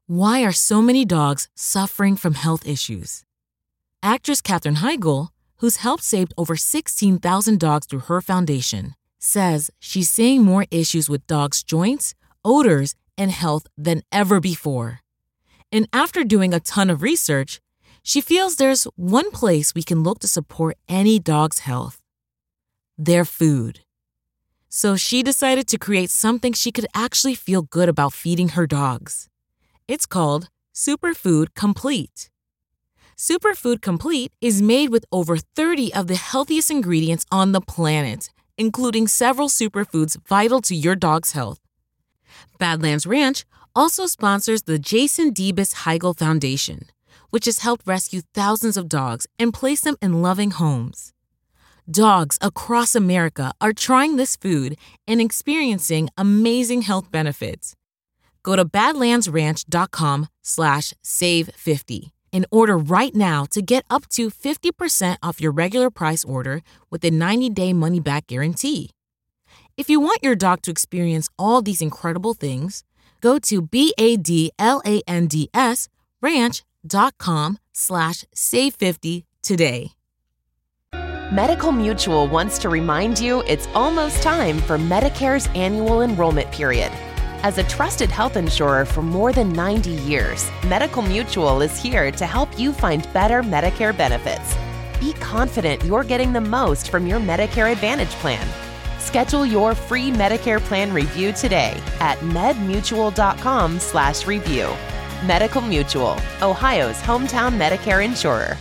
Why are so many dogs suffering from health issues? Actress Katherine Heigl, who's helped save over 16,000 dogs through her foundation, says she's seeing more issues with dogs' joints, odors, and health than ever before. And after doing a ton of research, she feels there's one place we can look to support any dog's health: their food. So she decided to create something she could actually feel good about feeding her dogs. It's called Superfood Complete. Superfood Complete is made with over 30 of the healthiest ingredients on the planet, including several superfoods vital to your dog's health. Badlands Ranch also sponsors the Jason Debus Heigl Foundation, which has helped rescue thousands of dogs and place them in loving homes. Dogs across America are trying this food and experiencing amazing health benefits. Go to badlandsranch.com/save50 and order right now to get up to 50% off your regular price order with a 90-day money-back guarantee. If you want your dog to experience all these incredible things, go to badlandsranch.com/save50 today. Medical Mutual wants to remind you it's almost time for Medicare's annual enrollment period. As a trusted health insurer for more than 90 years, Medical Mutual is here to help you find better Medicare benefits. Be confident you're getting the most from your Medicare Advantage plan. Schedule your free Medicare plan review today at medmutual.com/review. Medical Mutual, Ohio's hometown Medicare insurer.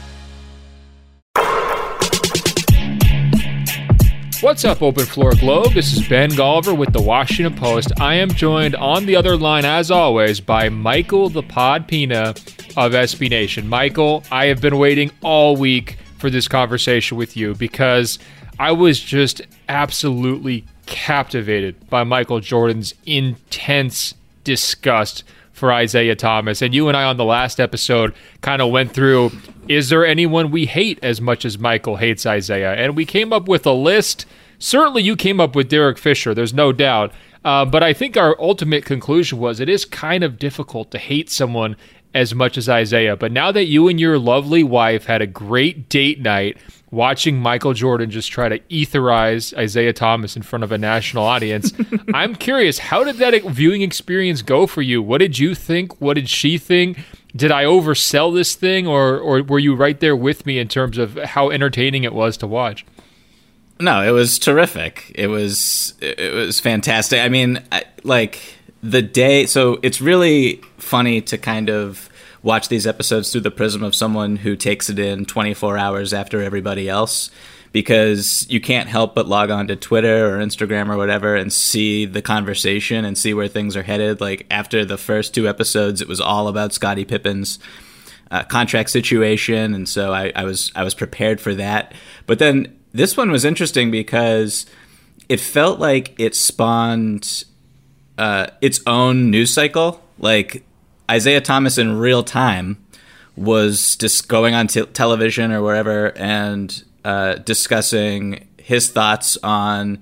What's up, Open Floor Globe? This is Ben Golliver with the Washington Post. I am joined on the other line, as always, by Michael the Pod Pina of SB Nation. Michael, I have been waiting all week for this conversation with you because I was just absolutely captivated by Michael Jordan's intense disgust for Isaiah Thomas. And you and I on the last episode kind of went through, is there anyone we hate as much as Michael hates Isaiah? And we came up with a list. Certainly you came up with Derek Fisher, there's no doubt. But I think our ultimate conclusion was it is kind of difficult to hate someone as much as Isaiah. But now that you and your lovely wife had a great date night watching Michael Jordan just try to etherize Isaiah Thomas in front of a national audience, I'm curious, how did that viewing experience go for you? What did you think? What did she think? Did I oversell this thing, or were you right there with me in terms of how entertaining it was to watch? No, it was terrific. It was fantastic. I mean, the day, so it's really funny to kind of watch these episodes through the prism of someone who takes it in 24 hours after everybody else, because you can't help but log on to Twitter or Instagram or whatever and see the conversation and see where things are headed. Like after the first two episodes, it was all about Scottie Pippen's contract situation, and so I was prepared for that. But then this one was interesting because it felt like it spawned its own news cycle. Like Isaiah Thomas in real time was just going on television or wherever and discussing his thoughts on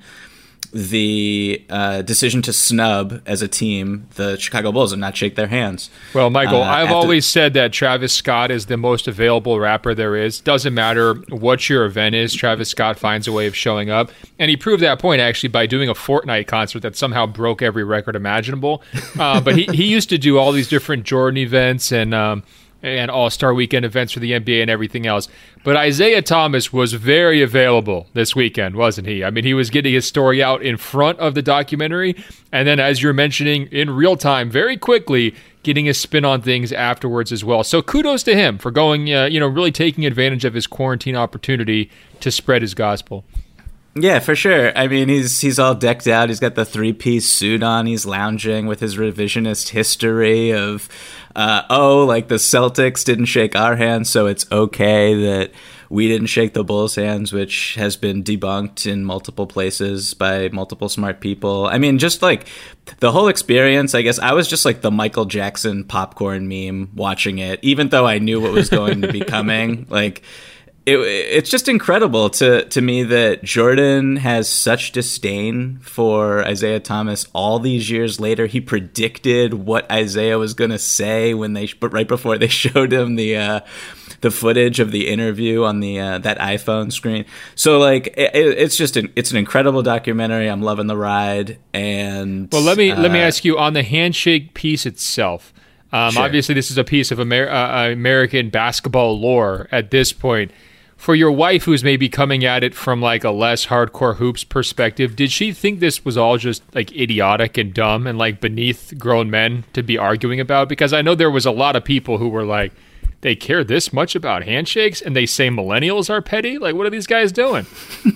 the decision to snub as a team the Chicago Bulls and not shake their hands. Well, Michael, I've always said that Travis Scott is the most available rapper there is. Doesn't matter what your event is, Travis Scott finds a way of showing up. And he proved that point, actually, by doing a Fortnite concert that somehow broke every record imaginable. But he used to do all these different Jordan events and All-Star Weekend events for the NBA and everything else. But Isaiah Thomas was very available this weekend, wasn't he? I mean, he was getting his story out in front of the documentary, and then, as you're mentioning, in real time, very quickly, getting a spin on things afterwards as well. So kudos to him for going, really taking advantage of his quarantine opportunity to spread his gospel. Yeah, for sure. I mean, he's all decked out. He's got the three-piece suit on. He's lounging with his revisionist history of, like the Celtics didn't shake our hands, so it's okay that we didn't shake the Bulls' hands, which has been debunked in multiple places by multiple smart people. I mean, just like the whole experience, I guess I was just like the Michael Jackson popcorn meme watching it, even though I knew what was going to be coming. Like, it's just incredible to me that Jordan has such disdain for Isaiah Thomas all these years later. He predicted what Isaiah was going to say right before they showed him the footage of the interview on the that iPhone screen. So like it's an incredible documentary. I'm loving the ride. And well, let me ask you on the handshake piece itself. Sure. Obviously, this is a piece of American basketball lore at this point. For your wife, who's maybe coming at it from like a less hardcore hoops perspective, did she think this was all just like idiotic and dumb and like beneath grown men to be arguing about? Because I know there was a lot of people who were like, they care this much about handshakes and they say millennials are petty? Like, what are these guys doing?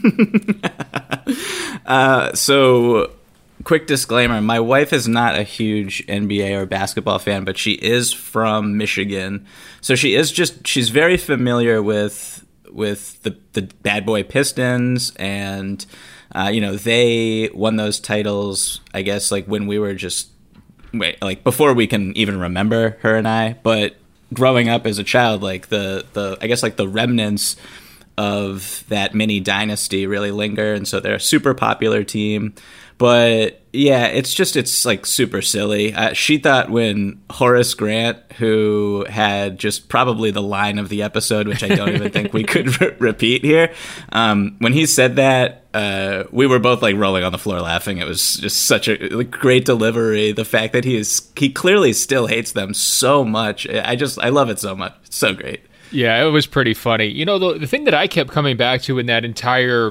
So, quick disclaimer, my wife is not a huge NBA or basketball fan, but she is from Michigan. So she's very familiar with the Bad Boy Pistons, and they won those titles, I guess, like when we were like before we can even remember, her and I. But growing up as a child, like the I guess like the remnants of that mini dynasty really linger, and so they're a super popular team. But yeah, it's like super silly. She thought when Horace Grant, who had just probably the line of the episode, which I don't even think we could repeat here, when he said that, we were both like rolling on the floor laughing. It was just such a great delivery. The fact that he clearly still hates them so much. I love it so much. It's so great. Yeah, it was pretty funny. You know, the thing that I kept coming back to in that entire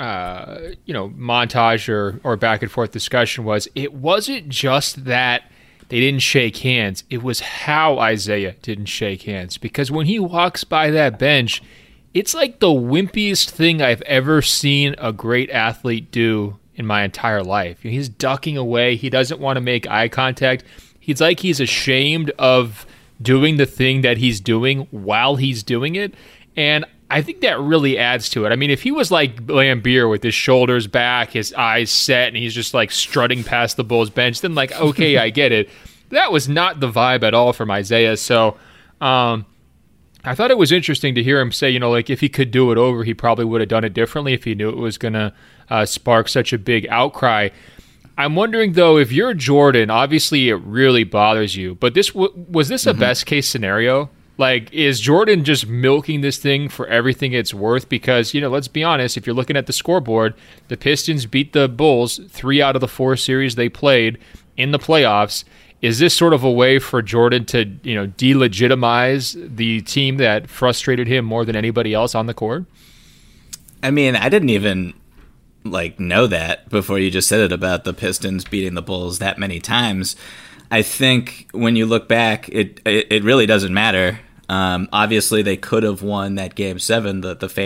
montage or back and forth discussion was, it wasn't just that they didn't shake hands. It was how Isaiah didn't shake hands, because when he walks by that bench, it's like the wimpiest thing I've ever seen a great athlete do in my entire life. He's ducking away. He doesn't want to make eye contact. He's like he's ashamed of doing the thing that he's doing while he's doing it. And I think that really adds to it. I mean, if he was like Lambeer with his shoulders back, his eyes set, and he's just like strutting past the Bulls bench, then like, okay, I get it. That was not the vibe at all from Isaiah. So I thought it was interesting to hear him say, like if he could do it over, he probably would have done it differently if he knew it was going to spark such a big outcry. I'm wondering, though, if you're Jordan, obviously it really bothers you, but was this a best case scenario? Like, is Jordan just milking this thing for everything it's worth? Because, let's be honest, if you're looking at the scoreboard, the Pistons beat the Bulls 3 out of the 4 series they played in the playoffs. Is this sort of a way for Jordan to, delegitimize the team that frustrated him more than anybody else on the court? I mean, I didn't even know that before you just said it about the Pistons beating the Bulls that many times. I think when you look back, it really doesn't matter. Obviously, they could have won that Game 7,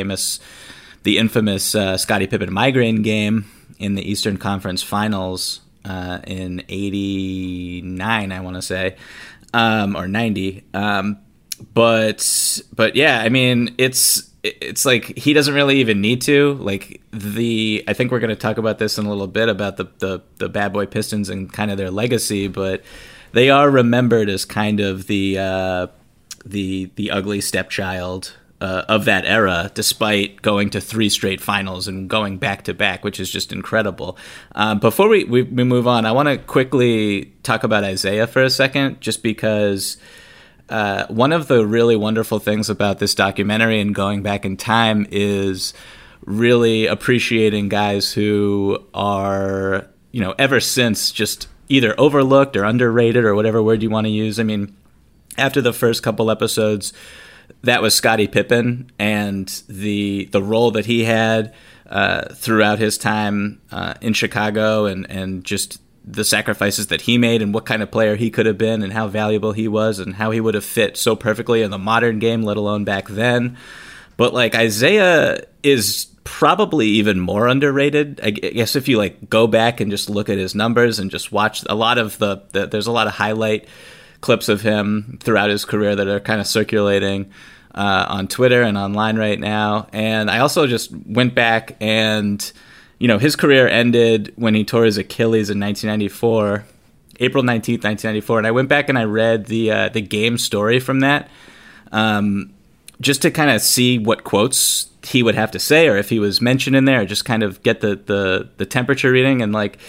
the infamous Scottie Pippen migraine game in the Eastern Conference Finals in '89, I want to say, or '90. But yeah, I mean, it's like he doesn't really even need to. I think we're going to talk about this in a little bit about the Bad Boy Pistons and kind of their legacy, but they are remembered as kind of the ugly stepchild of that era, despite going to 3 straight finals and going back to back, which is just incredible. Before we move on, I want to quickly talk about Isaiah for a second, just because one of the really wonderful things about this documentary and going back in time is really appreciating guys who are, ever since just either overlooked or underrated or whatever word you want to use. I mean, after the first couple episodes, that was Scottie Pippen and the role that he had throughout his time in Chicago and just the sacrifices that he made and what kind of player he could have been and how valuable he was and how he would have fit so perfectly in the modern game, let alone back then. But Isaiah is probably even more underrated. I guess if you go back and just look at his numbers and just watch a lot of there's a lot of highlight clips of him throughout his career that are kind of circulating on Twitter and online right now. And I also just went back and his career ended when he tore his Achilles in 1994, April 19th, 1994. And I went back and I read the game story from that. just to kind of see what quotes he would have to say, or if he was mentioned in there, or just kind of get the temperature reading. And like,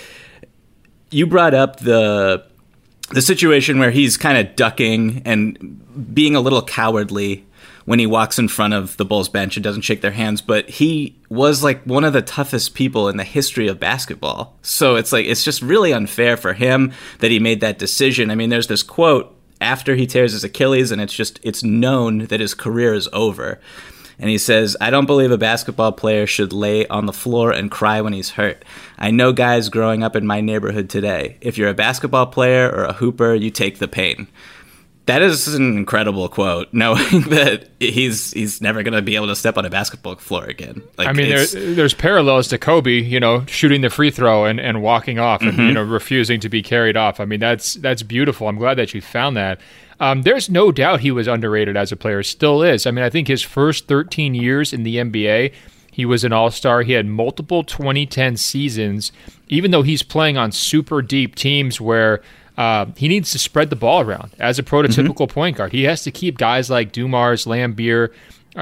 you brought up the situation where he's kind of ducking and being a little cowardly when he walks in front of the Bulls bench and doesn't shake their hands, but he was like one of the toughest people in the history of basketball. So it's like, it's just really unfair for him that he made that decision. I mean, there's this quote after he tears his Achilles, and it's known that his career is over. And he says, "I don't believe a basketball player should lay on the floor and cry when he's hurt. I know guys growing up in my neighborhood today. If you're a basketball player or a hooper, you take the pain." That is an incredible quote, knowing that he's never going to be able to step on a basketball floor again. Like, I mean, there's parallels to Kobe, you know, shooting the free throw and walking off and, you know, refusing to be carried off. I mean, that's beautiful. I'm glad that you found that. There's no doubt he was underrated as a player, still is. I mean, I think his first 13 years in the NBA, he was an all-star. He had multiple 2010 seasons, even though he's playing on super deep teams where he needs to spread the ball around as a prototypical point guard. He has to keep guys like Dumars, Lambier,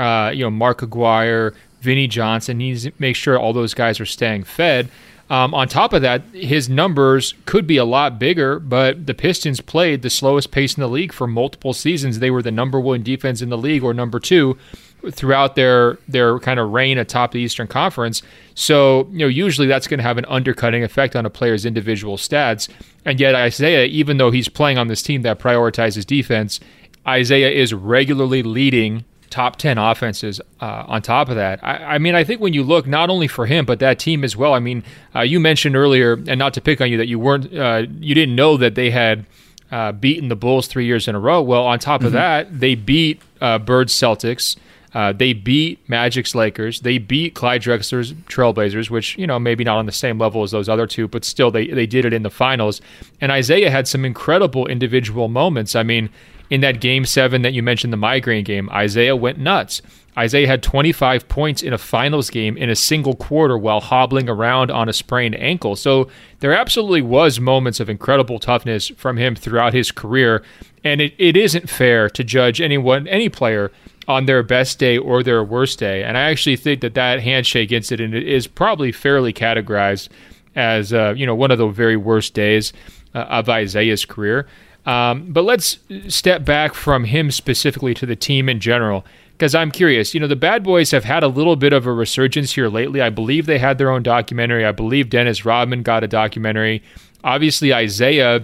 Mark Aguirre, Vinnie Johnson. He needs to make sure all those guys are staying fed. On top of that, his numbers could be a lot bigger, but the Pistons played the slowest pace in the league for multiple seasons. They were the number one defense in the league, or number two, throughout their kind of reign atop the Eastern Conference. So, you know, usually that's going to have an undercutting effect on a player's individual stats. And yet Isaiah, even though he's playing on this team that prioritizes defense, Isaiah is regularly leading top 10 offenses on top of that. I mean, I think when you look not only for him, but that team as well, I mean, you mentioned earlier, and not to pick on you, that you didn't know that they had beaten the Bulls 3 years in a row. Well, on top of that, they beat Bird's Celtics. They beat Magic's Lakers. They beat Clyde Drexler's Trailblazers, which, you know, maybe not on the same level as those other two, but still they did it in the finals. And Isaiah had some incredible individual moments. I mean, in that Game 7 that you mentioned, the migraine game, Isaiah went nuts. Isaiah had 25 points in a finals game in a single quarter while hobbling around on a sprained ankle. So there absolutely was moments of incredible toughness from him throughout his career. And it isn't fair to judge any player on their best day or their worst day. And I actually think that handshake incident is probably fairly categorized as one of the very worst days of Isaiah's career. But let's step back from him specifically to the team in general, because I'm curious. You know, the Bad Boys have had a little bit of a resurgence here lately. I believe they had their own documentary. I believe Dennis Rodman got a documentary. Obviously, Isaiah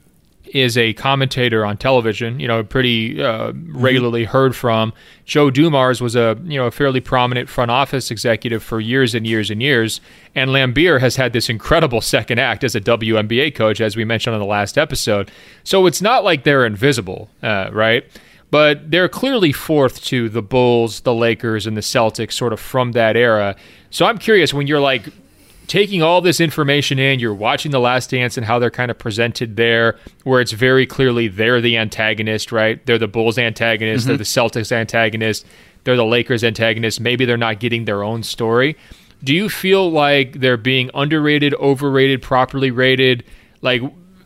is a commentator on television, you know, pretty regularly heard from. Joe Dumars was a fairly prominent front office executive for years and years and years. And Lambier has had this incredible second act as a WNBA coach, as we mentioned on the last episode. So it's not like they're invisible, right? But they're clearly fourth to the Bulls, the Lakers, and the Celtics sort of from that era. So I'm curious, when you're like taking all this information in, you're watching The Last Dance and how they're kind of presented there, where it's very clearly they're the antagonist, right? They're the Bulls antagonist, they're the Celtics antagonist, they're the Lakers antagonist. Maybe they're not getting their own story. Do you feel like they're being underrated, overrated, properly rated? Like,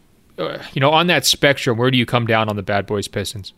on that spectrum, where do you come down on the Bad Boys Pistons?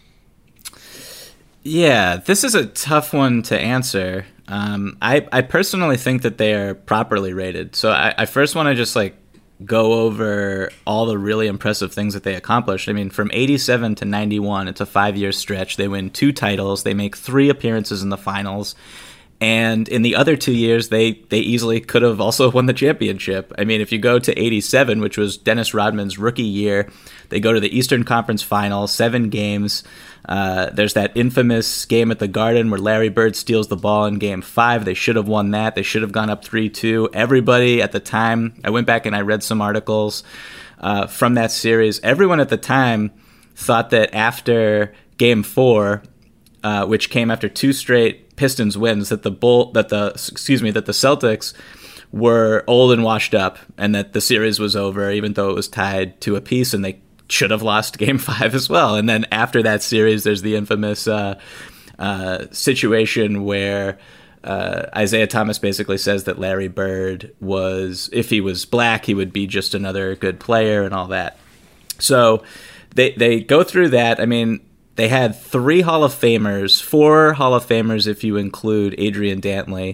Yeah, this is a tough one to answer. I personally think that they are properly rated. So I first want to just go over all the really impressive things that they accomplished. I mean, from 87 to 91, it's a 5-year stretch. They win 2 titles. They make 3 appearances in the finals. And in the other 2 years, they easily could have also won the championship. I mean, if you go to 87, which was Dennis Rodman's rookie year, they go to the Eastern Conference Final, 7 games. There's that infamous game at the Garden where Larry Bird steals the ball in Game 5. They should have won that. They should have gone up 3-2. Everybody at the time, I went back and I read some articles from that series. Everyone at the time thought that after Game 4, which came after 2 straight Pistons wins, that the Celtics were old and washed up, and that the series was over, even though it was tied to a piece, and they should have lost Game 5 as well. And then after that series, there's the infamous situation where Isaiah Thomas basically says that Larry Bird if he was black, he would be just another good player and all that. So they go through that. I mean, they had 3 Hall of Famers, 4 Hall of Famers if you include Adrian Dantley.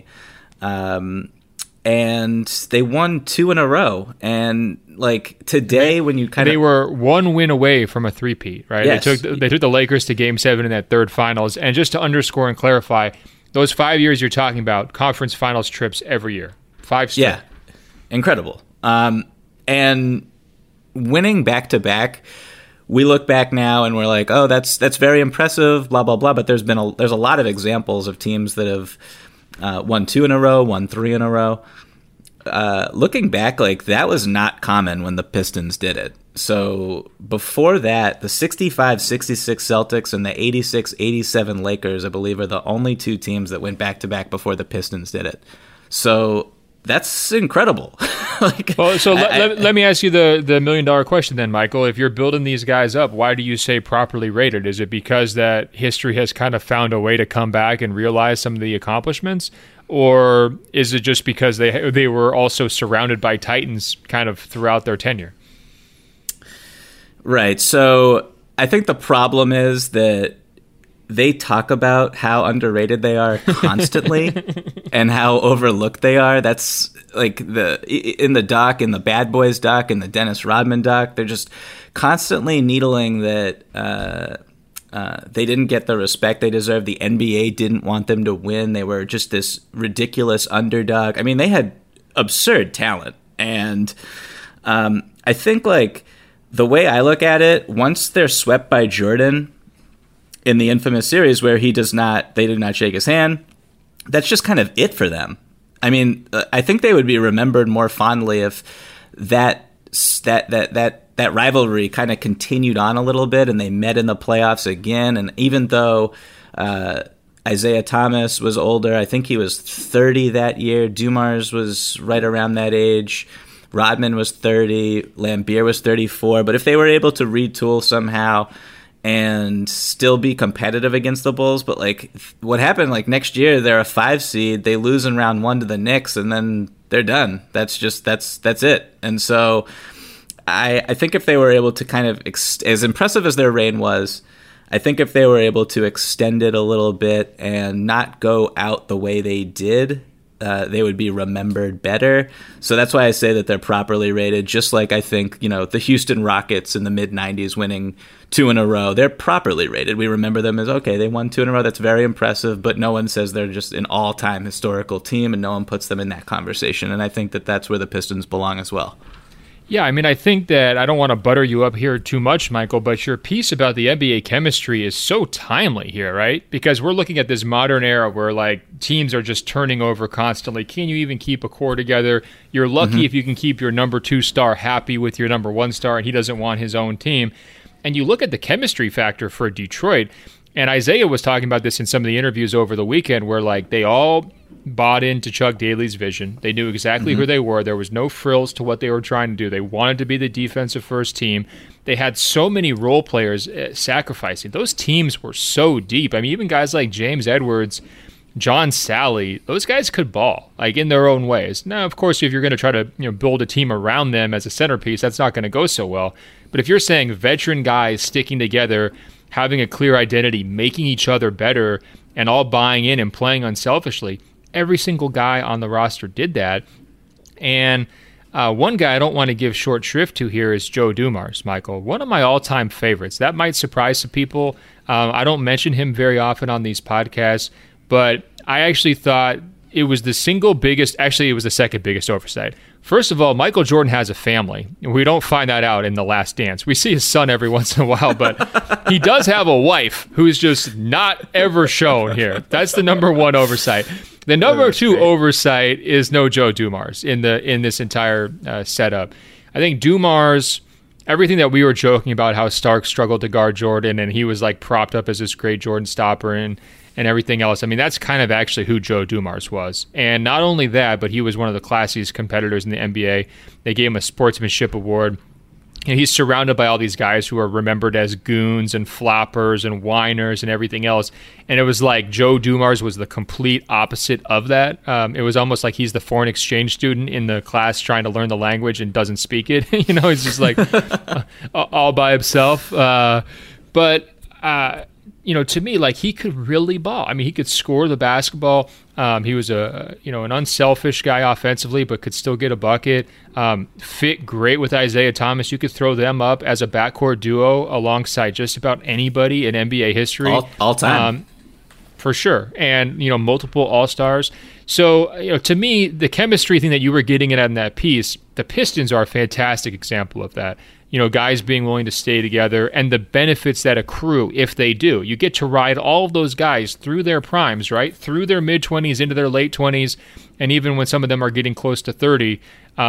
And they won 2 in a row. And like today, when you they were 1 win away from a three-peat, right? Yes. They took the Lakers to Game 7 in that third finals. And just to underscore and clarify, those 5 years you're talking about, conference finals trips every year, 5 straight. Yeah, incredible. And winning back to back, we look back now and we're like, oh, that's very impressive, blah blah blah. But there's a lot of examples of teams that have won 2 in a row, won 3 in a row. Looking back, like that was not common when the Pistons did it. So before that, the 65-66 Celtics and the 86-87 Lakers, I believe, are the only 2 teams that went back to back before the Pistons did it. So that's incredible. Let me ask you the $1 million question then, Michael. If you're building these guys up, why do you say properly rated? Is it because that history has kind of found a way to come back and realize some of the accomplishments? Or is it just because they were also surrounded by Titans kind of throughout their tenure? Right. So I think the problem is that they talk about how underrated they are constantly and how overlooked they are. That's like in the doc, in the Bad Boys doc, in the Dennis Rodman doc, they're just constantly needling that they didn't get the respect they deserved. The NBA didn't want them to win. They were just this ridiculous underdog. I mean, they had absurd talent. And I think like the way I look at it, once they're swept by Jordan in the infamous series where they did not shake his hand, that's just kind of it for them. I mean, I think they would be remembered more fondly if that rivalry kind of continued on a little bit and they met in the playoffs again. And even though Isaiah Thomas was older, I think he was 30 that year. Dumars was right around that age. Rodman was 30. Lambeer was 34. But if they were able to retool somehow and still be competitive against the Bulls, but like what happened, like next year they're a 5 seed, they lose in round 1 to the Knicks, and then they're done. That's it. And so I think if they were able to kind of, as impressive as their reign was, I think if they were able to extend it a little bit and not go out the way they did, they would be remembered better. So that's why I say that they're properly rated, just like I think, the Houston Rockets in the mid-90s winning 2 in a row, they're properly rated. We remember them as, okay, they won 2 in a row. That's very impressive, but no one says they're just an all-time historical team, and no one puts them in that conversation. And I think that that's where the Pistons belong as well. Yeah, I mean, I think that I don't want to butter you up here too much, Michael, but your piece about the NBA chemistry is so timely here, right? Because we're looking at this modern era where, like, teams are just turning over constantly. Can you even keep a core together? You're lucky if you can keep your number 2 star happy with your number 1 star and he doesn't want his own team. And you look at the chemistry factor for Detroit, and Isaiah was talking about this in some of the interviews over the weekend where, like, they all bought into Chuck Daly's vision. They knew exactly who they were. There was no frills to what they were trying to do. They wanted to be the defensive first team. They had so many role players sacrificing. Those teams were so deep. I mean, even guys like James Edwards, John Sally, those guys could ball, like, in their own ways. Now, of course, if you're going to try to build a team around them as a centerpiece, that's not going to go so well. But if you're saying veteran guys sticking together, having a clear identity, making each other better, and all buying in and playing unselfishly, every single guy on the roster did that. And one guy I don't want to give short shrift to here is Joe Dumars, Michael. One of my all-time favorites. That might surprise some people. I don't mention him very often on these podcasts, but I actually thought it was the single biggest, actually it was the second biggest oversight. First of all, Michael Jordan has a family. We don't find that out in The Last Dance. We see his son every once in a while, but he does have a wife who's just not ever shown here. That's the number 1 oversight. The number 2 oversight is no Joe Dumars in this entire setup. I think Dumars, everything that we were joking about, how Stark struggled to guard Jordan and he was like propped up as this great Jordan stopper and everything else. I mean, that's kind of actually who Joe Dumars was. And not only that, but he was one of the classiest competitors in the NBA. They gave him a sportsmanship award. And he's surrounded by all these guys who are remembered as goons and floppers and whiners and everything else. And it was like Joe Dumars was the complete opposite of that. It was almost like he's the foreign exchange student in the class trying to learn the language and doesn't speak it. He's just like all by himself. But to me, like, he could really ball. I mean, he could score the basketball. He was an unselfish guy offensively, but could still get a bucket. Fit great with Isaiah Thomas. You could throw them up as a backcourt duo alongside just about anybody in NBA history. All time. For sure. And, multiple All-Stars. So, to me, the chemistry thing that you were getting at in that piece, the Pistons are a fantastic example of that. Guys being willing to stay together and the benefits that accrue if they do. You get to ride all of those guys through their primes, right? Through their mid-20s into their late 20s, and even when some of them are getting close to 30.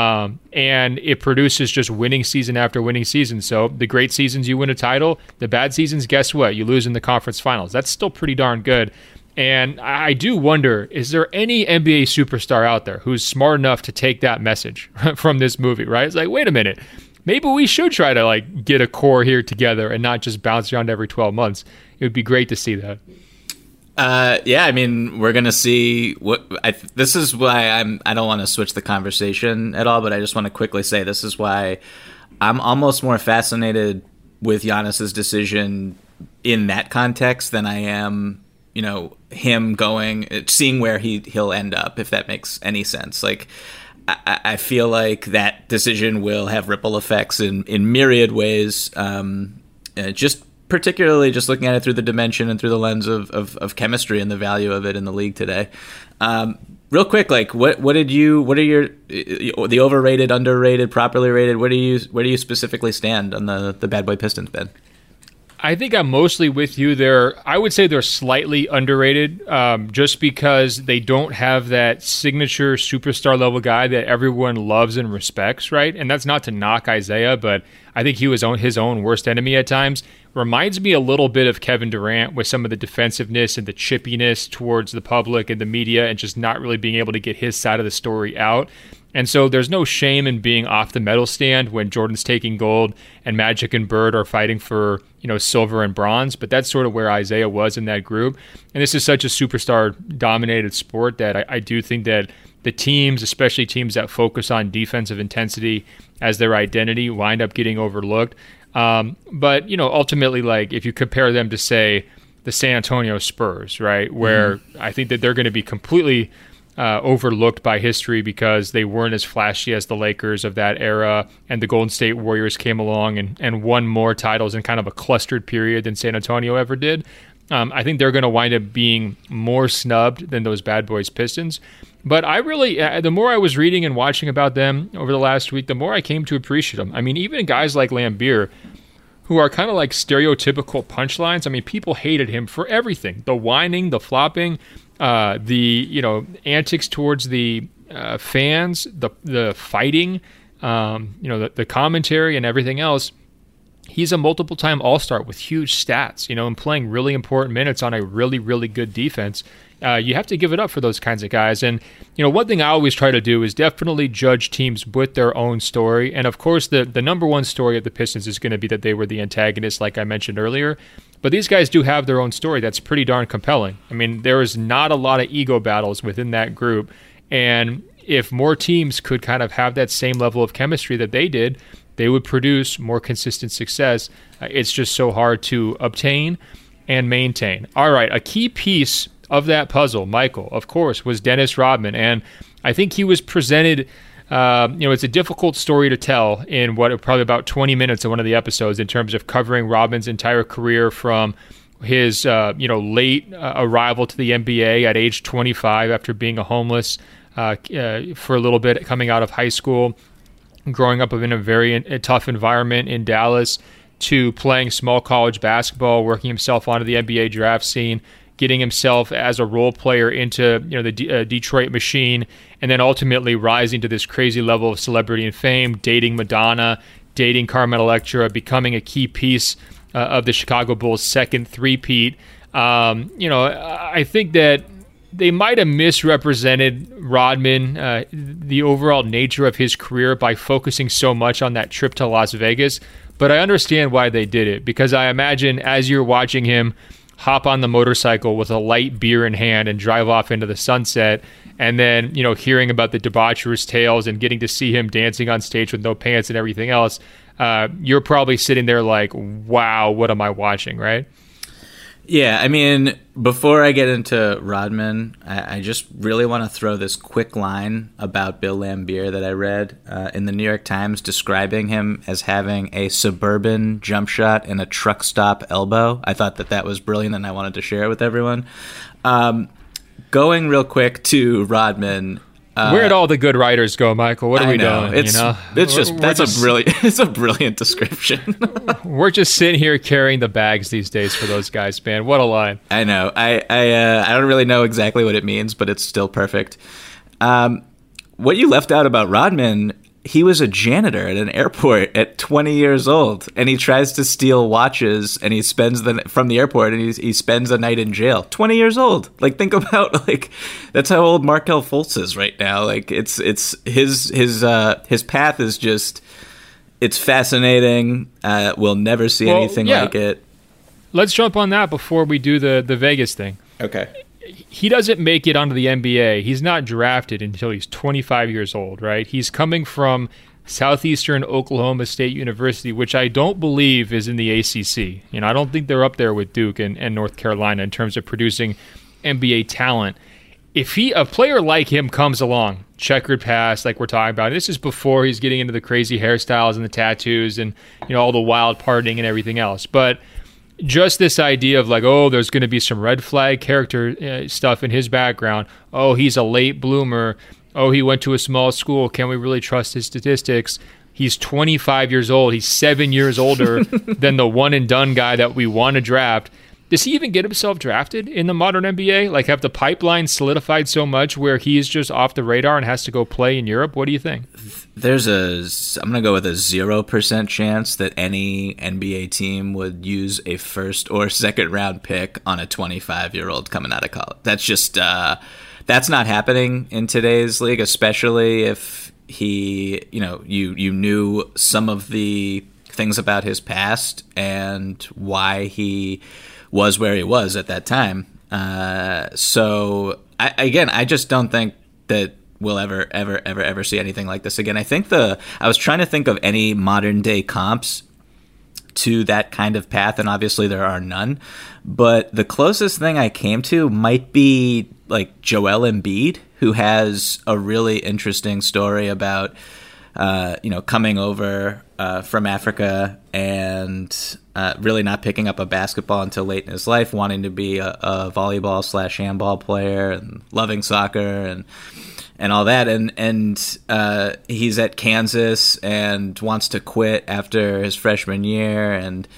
And it produces just winning season after winning season. So the great seasons, you win a title. The bad seasons, guess what? You lose in the conference finals. That's still pretty darn good. And I do wonder, is there any NBA superstar out there who's smart enough to take that message from this movie, right? It's like, wait a minute. Maybe we should try to get a core here together and not just bounce around every 12 months. It would be great to see that. Yeah, I mean, we're gonna see this is why I don't want to switch the conversation at all, but I just want to quickly say this is why I'm almost more fascinated with Giannis's decision in that context than I am, him seeing where he'll end up, if that makes any sense. Like, I feel like that decision will have ripple effects in myriad ways. Just particularly just looking at it through the dimension and through the lens of chemistry and the value of it in the league today. Real quick, like what are your the overrated, underrated, properly rated? Where do you specifically stand on the Bad Boy Pistons, Ben? I think I'm mostly with you there. I would say they're slightly underrated just because they don't have that signature superstar level guy that everyone loves and respects, right? And that's not to knock Isaiah, but I think he was his own worst enemy at times. Reminds me a little bit of Kevin Durant with some of the defensiveness and the chippiness towards the public and the media and just not really being able to get his side of the story out. And so there's no shame in being off the medal stand when Jordan's taking gold and Magic and Bird are fighting for, silver and bronze. But that's sort of where Isaiah was in that group. And this is such a superstar-dominated sport that I do think that the teams, especially teams that focus on defensive intensity as their identity, wind up getting overlooked. But, ultimately, if you compare them to, say, the San Antonio Spurs, right, where I think that they're going to be completely overlooked by history because they weren't as flashy as the Lakers of that era, and the Golden State Warriors came along and won more titles in kind of a clustered period than San Antonio ever did. I think they're going to wind up being more snubbed than those Bad Boys Pistons. But I really, the more I was reading and watching about them over the last week, the more I came to appreciate them. I mean, even guys like Lambeer, who are kind of like stereotypical punchlines. I mean, people hated him for everything. The whining, the flopping, the antics towards the fans, the fighting, the commentary and everything else. He's a multiple-time All-Star with huge stats, and playing really important minutes on a really, really good defense. You have to give it up for those kinds of guys. And, one thing I always try to do is definitely judge teams with their own story. And, of course, the number one story of the Pistons is going to be that they were the antagonists, like I mentioned earlier. But these guys do have their own story that's pretty darn compelling. I mean, there is not a lot of ego battles within that group. And if more teams could kind of have that same level of chemistry that they did, they would produce more consistent success. It's just so hard to obtain and maintain. All right, a key piece of that puzzle, Michael, of course, was Dennis Rodman. And I think he was presented, it's a difficult story to tell in probably about 20 minutes of one of the episodes in terms of covering Rodman's entire career from his, late arrival to the NBA at age 25 after being a homeless for a little bit coming out of high school, growing up in a very tough environment in Dallas, to playing small college basketball, working himself onto the NBA draft scene, getting himself as a role player into the Detroit Machine, and then ultimately rising to this crazy level of celebrity and fame, dating Madonna, dating Carmen Electra, becoming a key piece of the Chicago Bulls' second three-peat. I think that they might have misrepresented Rodman, the overall nature of his career, by focusing so much on that trip to Las Vegas. But I understand why they did it, because I imagine as you're watching him hop on the motorcycle with a light beer in hand and drive off into the sunset, and then, hearing about the debaucherous tales and getting to see him dancing on stage with no pants and everything else, you're probably sitting there like, wow, what am I watching, right? Yeah, I mean, before I get into Rodman, I just really want to throw this quick line about Bill Laimbeer that I read in the New York Times describing him as having a suburban jump shot and a truck stop elbow. I thought that was brilliant, and I wanted to share it with everyone. Going real quick to Rodman. Where'd all the good writers go, Michael? What are we doing? It's a brilliant description. We're just sitting here carrying the bags these days for those guys, man. What a line! I know. I don't really know exactly what it means, but it's still perfect. What you left out about Rodman, he was a janitor at an airport at 20 years old, and he tries to steal watches, and he spends from the airport, and he spends a night in jail. 20 years old. Like, think about, like, that's how old Markelle Fultz is right now. Like, it's his path is just, it's fascinating. We'll never see anything like it. Let's jump on that before we do the Vegas thing. Okay. He doesn't make it onto the NBA. He's not drafted until he's 25 years old, right? He's coming from Southeastern Oklahoma State University, which I don't believe is in the ACC. You know, I don't think they're up there with Duke and North Carolina in terms of producing NBA talent. If a player like him comes along, checkered past, like we're talking about, this is before he's getting into the crazy hairstyles and the tattoos and, you know, all the wild partying and everything else. But just this idea of like, oh, there's going to be some red flag character stuff in his background. Oh, he's a late bloomer. Oh, he went to a small school. Can we really trust his statistics? He's 25 years old. He's 7 years older than the one and done guy that we want to draft. Does he even get himself drafted in the modern NBA? Like, have the pipeline solidified so much where he's just off the radar and has to go play in Europe? What do you think? I'm going to go with a 0% chance that any NBA team would use a first or second round pick on a 25-year-old coming out of college. That's just, that's not happening in today's league, especially if he, you know, you knew some of the things about his past and why he was where he was at that time. So I just don't think that we'll ever see anything like this again. I think I was trying to think of any modern day comps to that kind of path, and obviously there are none. But the closest thing I came to might be like Joel Embiid, who has a really interesting story about coming over from Africa and really not picking up a basketball until late in his life, wanting to be a volleyball/handball player and loving soccer and all that. And he's at Kansas and wants to quit after his freshman year. And,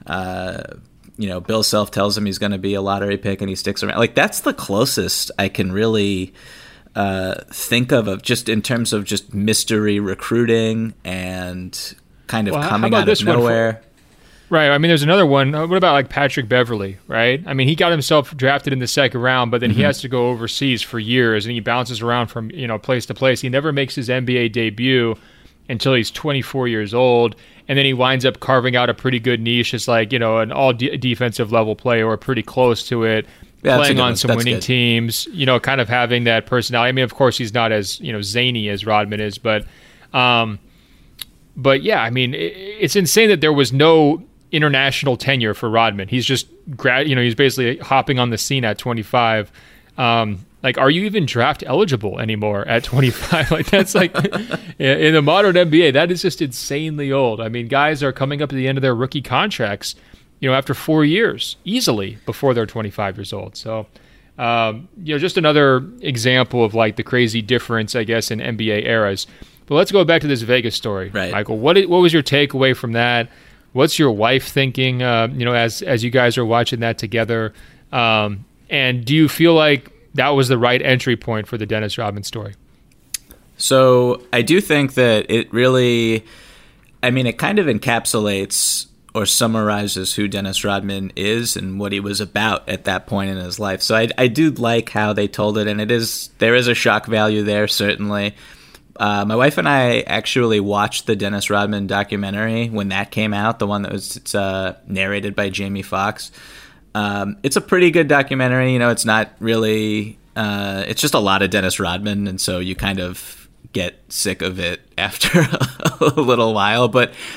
Bill Self tells him he's going to be a lottery pick and he sticks around. Like, that's the closest I can really think of just in terms of just mystery recruiting and kind of coming out of nowhere. Right. I mean, there's another one. What about like Patrick Beverley, right? I mean, he got himself drafted in the second round, but then he has to go overseas for years and he bounces around from, place to place. He never makes his NBA debut until he's 24 years old. And then he winds up carving out a pretty good niche as like, an all defensive level player or pretty close to it. Yeah, playing on some winning teams, kind of having that personality. I mean, of course, he's not as, zany as Rodman is, but yeah, I mean, it's insane that there was no international tenure for Rodman. He's just he's basically hopping on the scene at 25. Like, are you even draft eligible anymore at 25? Like, that's like in the modern NBA, that is just insanely old. I mean, guys are coming up to the end of their rookie contracts, after 4 years, easily before they're 25 years old. So, just another example of like the crazy difference, I guess, in NBA eras. But let's go back to this Vegas story, right. Michael. What was your takeaway from that? What's your wife thinking, as you guys are watching that together? And do you feel like that was the right entry point for the Dennis Rodman story? So I do think that it really, it kind of encapsulates or summarizes who Dennis Rodman is and what he was about at that point in his life. So I do like how they told it, and there is a shock value there, certainly. My wife and I actually watched the Dennis Rodman documentary when that came out, the one that was narrated by Jamie Foxx. It's a pretty good documentary. It's not really it's just a lot of Dennis Rodman, and so you kind of get sick of it after a little while. But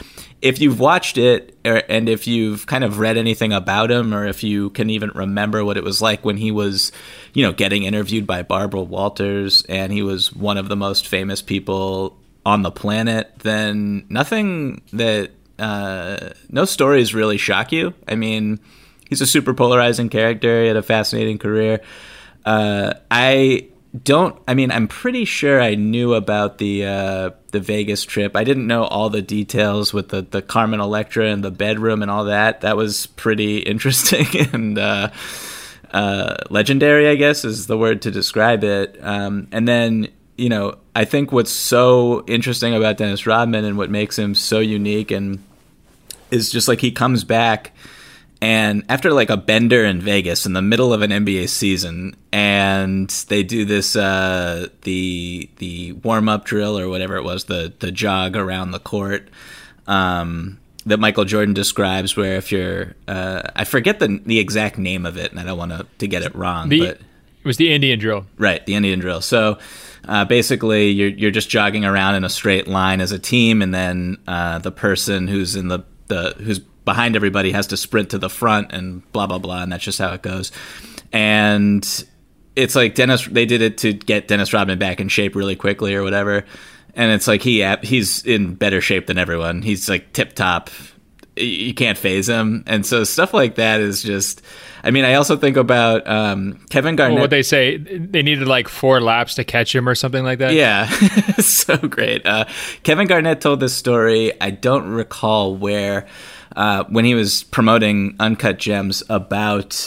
if you've watched it and if you've kind of read anything about him, or if you can even remember what it was like when he was, getting interviewed by Barbara Walters and he was one of the most famous people on the planet, then no stories really shock you. I mean, he's a super polarizing character. He had a fascinating career. I'm pretty sure I knew about the Vegas trip. I didn't know all the details with the Carmen Electra and the bedroom and all that. That was pretty interesting and legendary, I guess, is the word to describe it. And then, I think what's so interesting about Dennis Rodman and what makes him so unique and is just like he comes back and after like a bender in Vegas in the middle of an NBA season, and they do this the warm up drill or whatever it was, the jog around the court that Michael Jordan describes, where if you're I forget the exact name of it, and I don't want to get it wrong, but it was the Indian drill, right? The Indian drill. So basically, you're just jogging around in a straight line as a team, and then the person who's in who's behind everybody has to sprint to the front and blah, blah, blah. And that's just how it goes. And it's like they did it to get Dennis Rodman back in shape really quickly or whatever. And it's like he's in better shape than everyone. He's like tip top. You can't phase him. And so stuff like that is just, I also think about Kevin Garnett. What they say, they needed like 4 laps to catch him or something like that. Yeah, so great. Kevin Garnett told this story. I don't recall where, when he was promoting Uncut Gems about,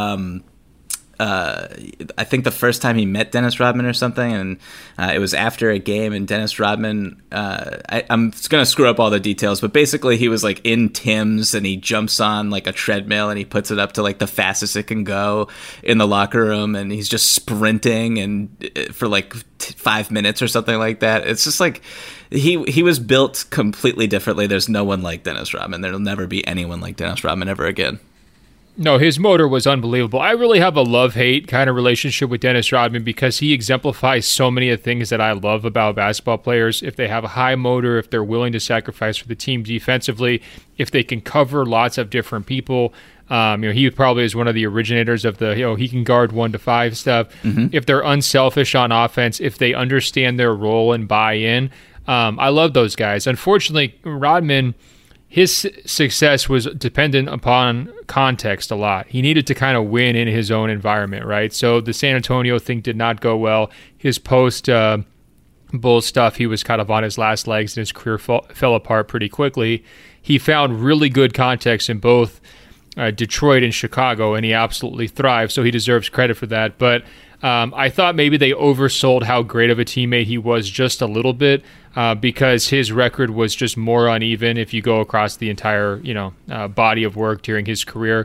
I think the first time he met Dennis Rodman or something, and it was after a game, and Dennis Rodman, I'm going to screw up all the details, but basically he was like in Tim's and he jumps on like a treadmill and he puts it up to like the fastest it can go in the locker room, and he's just sprinting and for like 5 minutes or something like that. It's just like he was built completely differently. There's no one like Dennis Rodman. There'll never be anyone like Dennis Rodman ever again. No, his motor was unbelievable. I really have a love-hate kind of relationship with Dennis Rodman because he exemplifies so many of the things that I love about basketball players. If they have a high motor, if they're willing to sacrifice for the team defensively, if they can cover lots of different people. He probably is one of the originators of the, he can guard 1 to 5 stuff. Mm-hmm. If they're unselfish on offense, if they understand their role and buy in. I love those guys. Unfortunately, Rodman, his success was dependent upon context a lot. He needed to kind of win in his own environment, right? So the San Antonio thing did not go well. His post-Bulls stuff, he was kind of on his last legs and his career fell apart pretty quickly. He found really good context in both Detroit and Chicago, and he absolutely thrived, so he deserves credit for that. But I thought maybe they oversold how great of a teammate he was just a little bit because his record was just more uneven if you go across the entire body of work during his career.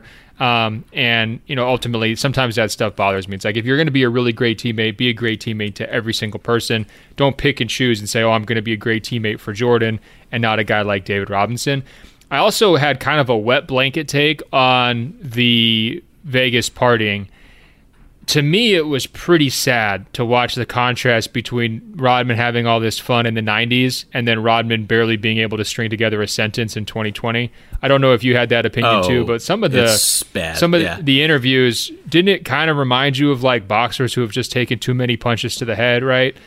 And ultimately, sometimes that stuff bothers me. It's like if you're going to be a really great teammate, be a great teammate to every single person. Don't pick and choose and say, I'm going to be a great teammate for Jordan and not a guy like David Robinson. I also had kind of a wet blanket take on the Vegas partying. To me, it was pretty sad to watch the contrast between Rodman having all this fun in the 90s and then Rodman barely being able to string together a sentence in 2020. I don't know if you had that opinion too, but some of the interviews, didn't it kind of remind you of like boxers who have just taken too many punches to the head, right?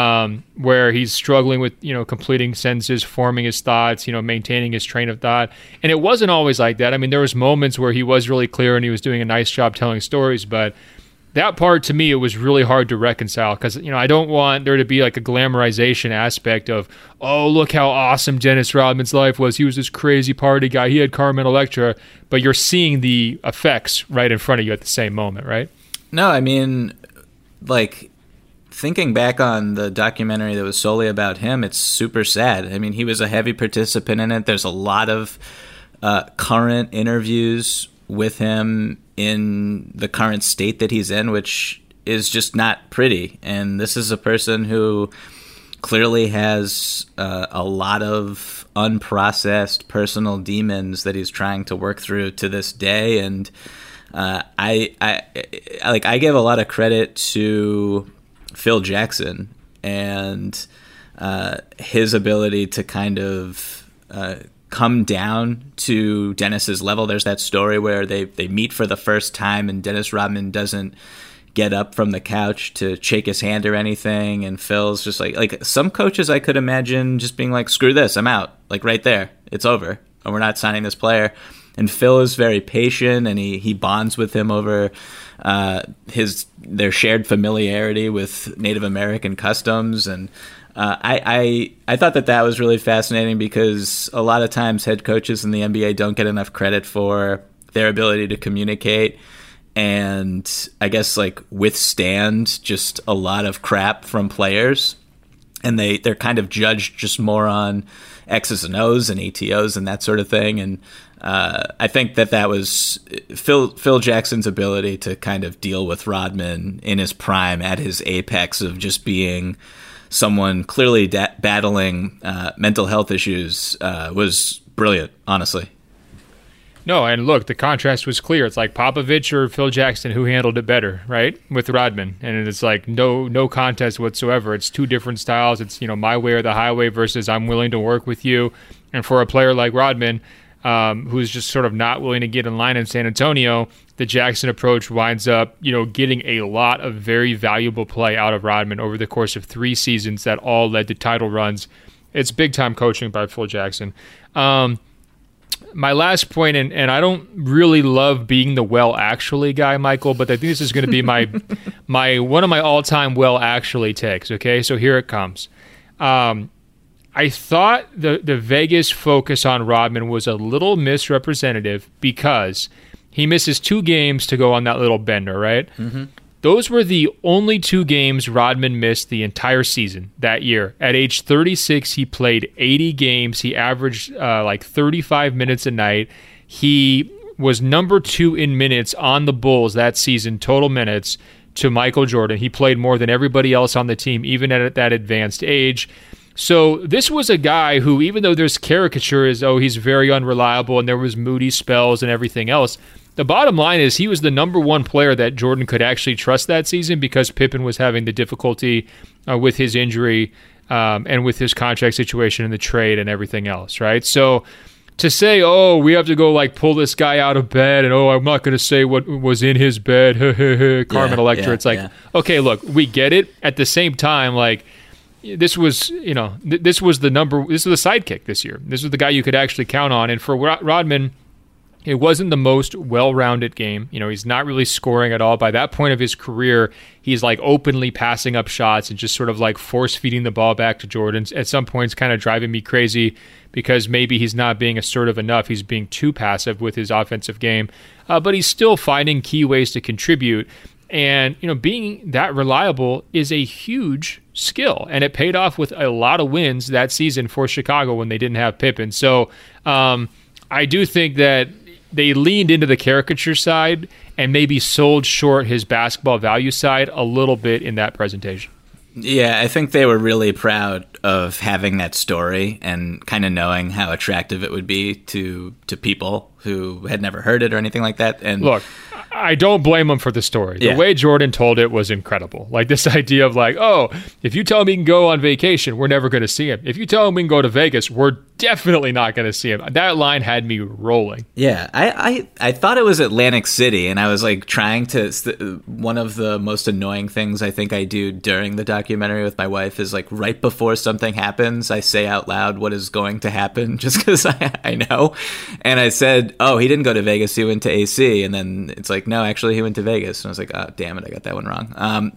Where he's struggling with, completing sentences, forming his thoughts, maintaining his train of thought. And it wasn't always like that. I mean, there was moments where he was really clear and he was doing a nice job telling stories, but that part, to me, it was really hard to reconcile because, I don't want there to be like a glamorization aspect of, oh, look how awesome Dennis Rodman's life was. He was this crazy party guy. He had Carmen Electra. But you're seeing the effects right in front of you at the same moment, right? No, I mean, like, thinking back on the documentary that was solely about him, it's super sad. I mean, he was a heavy participant in it. There's a lot of current interviews with him in the current state that he's in, which is just not pretty. And this is a person who clearly has a lot of unprocessed personal demons that he's trying to work through to this day. And I give a lot of credit to Phil Jackson and his ability to kind of come down to Dennis's level. There's that story where they meet for the first time and Dennis Rodman doesn't get up from the couch to shake his hand or anything, and Phil's just like some coaches I could imagine just being like, screw this, I'm out, like right there, it's over, and we're not signing this player. And Phil is very patient, and he bonds with him over their shared familiarity with Native American customs. And I thought that was really fascinating, because a lot of times head coaches in the NBA don't get enough credit for their ability to communicate and I guess like withstand just a lot of crap from players. And they're kind of judged just more on X's and O's and ATOs and that sort of thing. And I think that was Phil Jackson's ability to kind of deal with Rodman in his prime, at his apex of just being someone clearly battling mental health issues, was brilliant, honestly. No, and look, the contrast was clear. It's like Popovich or Phil Jackson, who handled it better, right? With Rodman. And it's like no contest whatsoever. It's two different styles. It's, my way or the highway versus I'm willing to work with you. And for a player like Rodman, who's just sort of not willing to get in line in San Antonio, the Jackson approach winds up, getting a lot of very valuable play out of Rodman over the course of 3 seasons that all led to title runs. It's big-time coaching by Phil Jackson. My last point, and I don't really love being the well actually guy, Michael, but I think this is going to be my one of my all-time well actually takes, okay? So here it comes. I thought the Vegas focus on Rodman was a little misrepresentative because he misses 2 games to go on that little bender, right? Mm-hmm. Those were the only 2 games Rodman missed the entire season that year. At age 36, he played 80 games. He averaged like 35 minutes a night. He was number 2 in minutes on the Bulls that season, total minutes, to Michael Jordan. He played more than everybody else on the team, even at that advanced age. So this was a guy who, even though there's caricature as, he's very unreliable and there was moody spells and everything else, the bottom line is he was the number 1 player that Jordan could actually trust that season, because Pippen was having the difficulty with his injury and with his contract situation in the trade and everything else, right? So to say, we have to go like pull this guy out of bed and, I'm not going to say what was in his bed, Carmen Electra. It's like, okay, look, we get it. At the same time, like, this was, this was the sidekick this year. This was the guy you could actually count on. And for Rodman, it wasn't the most well-rounded game. He's not really scoring at all. By that point of his career, he's like openly passing up shots and just sort of like force-feeding the ball back to Jordan. At some points, kind of driving me crazy because maybe he's not being assertive enough. He's being too passive with his offensive game. But he's still finding key ways to contribute. And, being that reliable is a huge skill. And it paid off with a lot of wins that season for Chicago when they didn't have Pippen. So I do think that they leaned into the caricature side and maybe sold short his basketball value side a little bit in that presentation. Yeah, I think they were really proud of having that story and kind of knowing how attractive it would be to people who had never heard it or anything like that. And look, I don't blame him for the story. The way Jordan told it was incredible. Like this idea of like, if you tell him he can go on vacation, we're never going to see him. If you tell him we can go to Vegas, we're definitely not going to see him. That line had me rolling. Yeah, I thought it was Atlantic City, and I was like trying to. One of the most annoying things I think I do during the documentary with my wife is like right before something happens, I say out loud what is going to happen just because I know. And I said, he didn't go to Vegas, he went to AC, and then it's like, no, actually he went to Vegas. And I was like, damn it, I got that one wrong.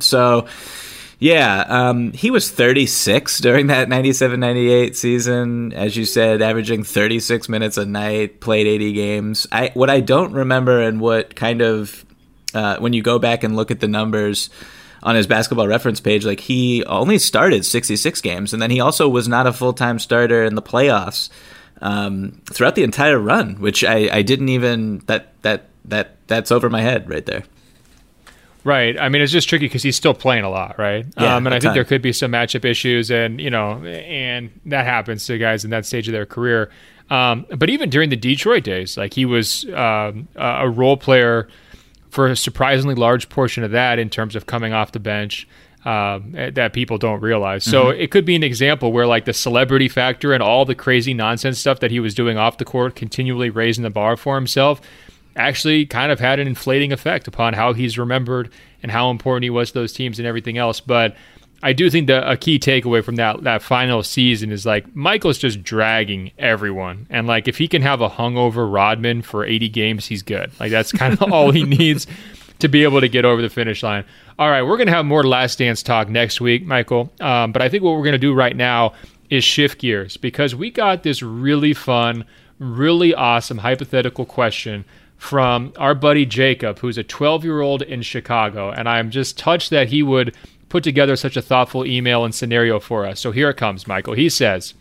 He was 36 during that 97-98 season, as you said, averaging 36 minutes a night, played 80 games. What I don't remember, and what kind of, when you go back and look at the numbers on his basketball reference page, like he only started 66 games, and then he also was not a full-time starter in the playoffs throughout the entire run, which I didn't even, that's over my head right there. Right. I mean, it's just tricky because he's still playing a lot, right? Yeah, and I think there could be some matchup issues, and and that happens to guys in that stage of their career. But even during the Detroit days, like he was a role player for a surprisingly large portion of that in terms of coming off the bench. that people don't realize. So it could be an example where like the celebrity factor and all the crazy nonsense stuff that he was doing off the court, continually raising the bar for himself, actually kind of had an inflating effect upon how he's remembered and how important he was to those teams and everything else. But I do think that a key takeaway from that final season is like Michael's just dragging everyone. And like if he can have a hungover Rodman for 80 games, he's good. Like that's kind of all he needs to be able to get over the finish line. All right, we're going to have more Last Dance talk next week, Michael. But I think what we're going to do right now is shift gears because we got this really fun, really awesome hypothetical question from our buddy Jacob, who's a 12-year-old in Chicago. And I'm just touched that he would put together such a thoughtful email and scenario for us. So here it comes, Michael. He says,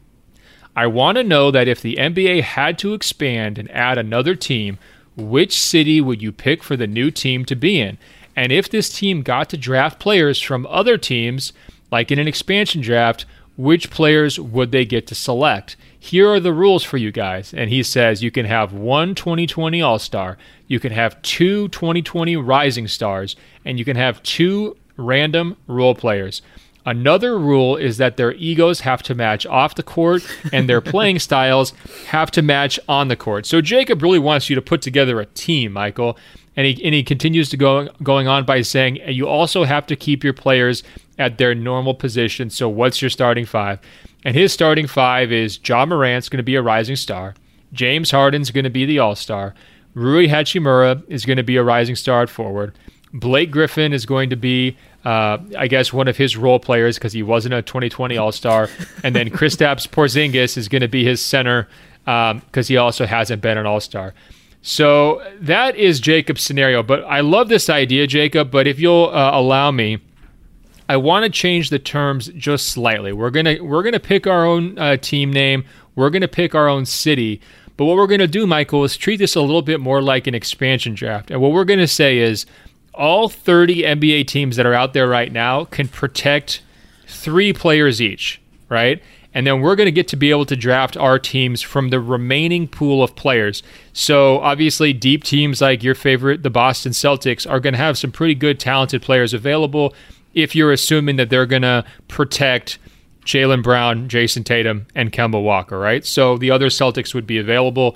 I want to know that if the NBA had to expand and add another team, which city would you pick for the new team to be in? And if this team got to draft players from other teams, like in an expansion draft, which players would they get to select? Here are the rules for you guys. And he says you can have one 2020 All-Star, you can have two 2020 Rising Stars, and you can have two random role players. Another rule is that their egos have to match off the court and their playing styles have to match on the court. So Jacob really wants you to put together a team, Michael. And he continues to going on by saying, you also have to keep your players at their normal position. So what's your starting five? And his starting five is Ja Morant's going to be a rising star. James Harden's going to be the all-star. Rui Hachimura is going to be a rising star at forward. Blake Griffin is going to be, I guess, one of his role players because he wasn't a 2020 All-Star. And then Kristaps Porzingis is going to be his center because he also hasn't been an All-Star. So that is Jacob's scenario. But I love this idea, Jacob. But if you'll allow me, I want to change the terms just slightly. We're gonna pick our own team name. We're gonna pick our own city. But what we're gonna do, Michael, is treat this a little bit more like an expansion draft. And what we're gonna say is all 30 NBA teams that are out there right now can protect 3 players each, right? And then we're going to get to be able to draft our teams from the remaining pool of players. So obviously deep teams like your favorite, the Boston Celtics, are going to have some pretty good talented players available if you're assuming that they're going to protect Jaylen Brown, Jason Tatum, and Kemba Walker, right? So the other Celtics would be available.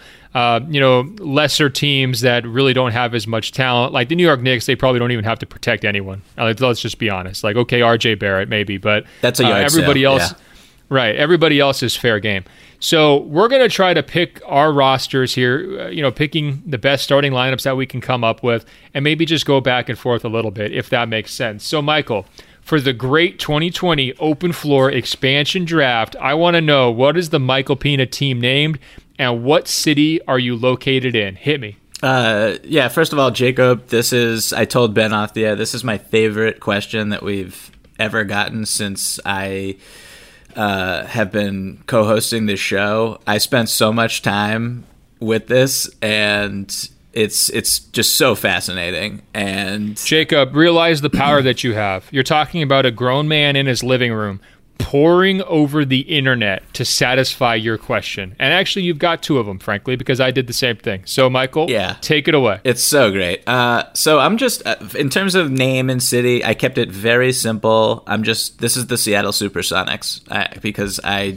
Lesser teams that really don't have as much talent, like the New York Knicks, they probably don't even have to protect anyone. Let's just be honest. Like, okay, RJ Barrett maybe, but that's a yard everybody sale. else. Yeah. Right. Everybody else is fair game. So we're going to try to pick our rosters here, picking the best starting lineups that we can come up with and maybe just go back and forth a little bit, if that makes sense. So, Michael, for the great 2020 open floor expansion draft, I want to know, what is the Michael Pina team named and what city are you located in? Hit me. First of all, Jacob, I told Ben off the air, this is my favorite question that we've ever gotten since I have been co-hosting this show. I spent so much time with this, and it's just so fascinating. And Jacob, realize the power that you have. You're talking about a grown man in his living room poring over the internet to satisfy your question. And actually, you've got 2 of them, frankly, because I did the same thing. So, Michael, take it away. It's so great. So I'm just, in terms of name and city, I kept it very simple. This is the Seattle Supersonics because I...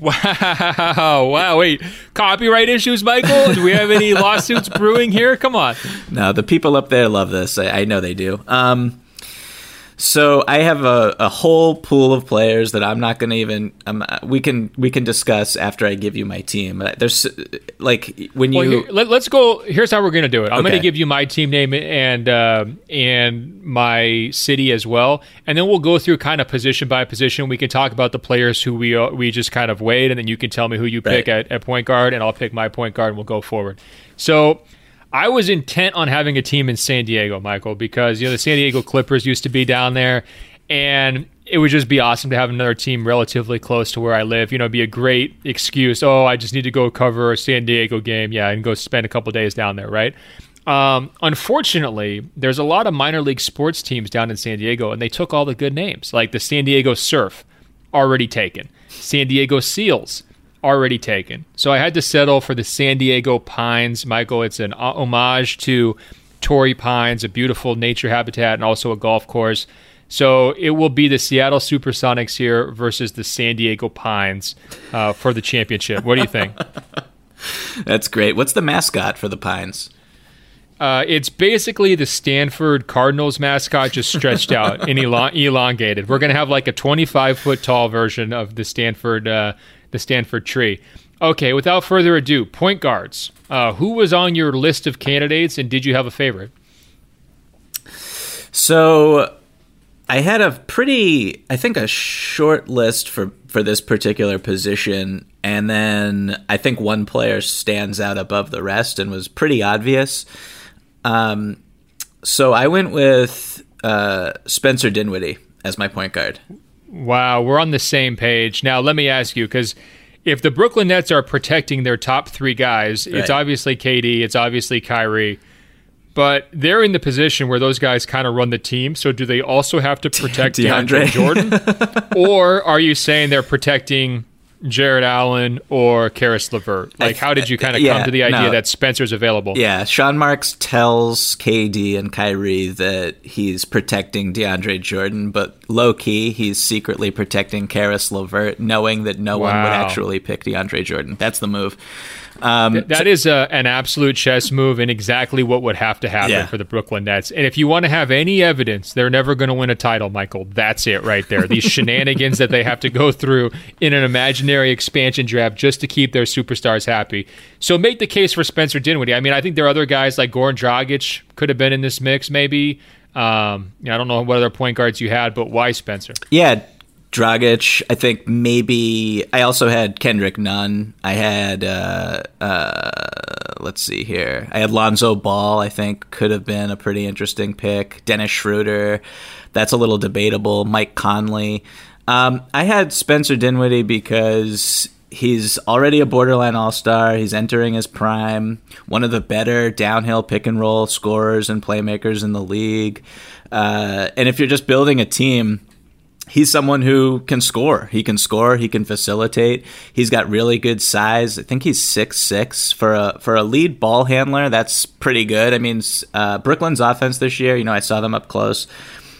Wow, wait. Copyright issues, Michael? Do we have any lawsuits brewing here? Come on. No, the people up there love this. I know they do. So I have a whole pool of players that I'm not going to even. We can discuss after I give you my team. There's like when you. Let's go. Here's how we're going to do it. I'm going to give you my team name and my city as well, and then we'll go through kind of position by position. We can talk about the players who we just kind of weighed, and then you can tell me who you pick at point guard, and I'll pick my point guard, and we'll go forward. So. I was intent on having a team in San Diego, Michael, because the San Diego Clippers used to be down there, and it would just be awesome to have another team relatively close to where I live. It'd be a great excuse. Oh, I just need to go cover a San Diego game, and go spend a couple days down there, right? Unfortunately, there's a lot of minor league sports teams down in San Diego, and they took all the good names, like the San Diego Surf, already taken. San Diego Seals, already taken. So I had to settle for the San Diego Pines. Michael, it's an homage to Torrey Pines, a beautiful nature habitat and also a golf course. So it will be the Seattle Supersonics here versus the San Diego Pines for the championship. What do you think? That's great. What's the mascot for the Pines? It's basically the Stanford Cardinals mascot, just stretched out and elongated. We're going to have like a 25-foot tall version of the Stanford tree. Okay, without further ado, point guards. Who was on your list of candidates, and did you have a favorite? So I had a short list for this particular position, and then I think one player stands out above the rest and was pretty obvious. So I went with Spencer Dinwiddie as my point guard. Wow, we're on the same page. Now, let me ask you, because if the Brooklyn Nets are protecting their top three guys, It's obviously KD, it's obviously Kyrie, but they're in the position where those guys kind of run the team. So do they also have to protect DeAndre Jordan? Or are you saying they're protecting Jared Allen or Karis LeVert? Like, how did you kind of come to the idea that Spencer's available? Yeah, Sean Marks tells KD and Kyrie that he's protecting DeAndre Jordan, but low-key, he's secretly protecting Karis LeVert, knowing that no one would actually pick DeAndre Jordan. That's the move. That is an absolute chess move and exactly what would have to happen for the Brooklyn Nets. And if you want to have any evidence they're never going to win a title, Michael, that's it right there. These shenanigans that they have to go through in an imaginary expansion draft just to keep their superstars happy. So make the case for Spencer Dinwiddie. I mean, I think there are other guys like Goran Dragic could have been in this mix maybe. I don't know what other point guards you had, but why Spencer? Yeah, Dragic, I think maybe. I also had Kendrick Nunn. I had, let's see here. I had Lonzo Ball, I think could have been a pretty interesting pick. Dennis Schroeder, that's a little debatable. Mike Conley. I had Spencer Dinwiddie because he's already a borderline all-star. He's entering his prime. One of the better downhill pick-and-roll scorers and playmakers in the league. And if you're just building a team, he's someone who can score. He can score. He can facilitate. He's got really good size. I think he's 6'6". For a lead ball handler, that's pretty good. I mean, Brooklyn's offense this year, I saw them up close.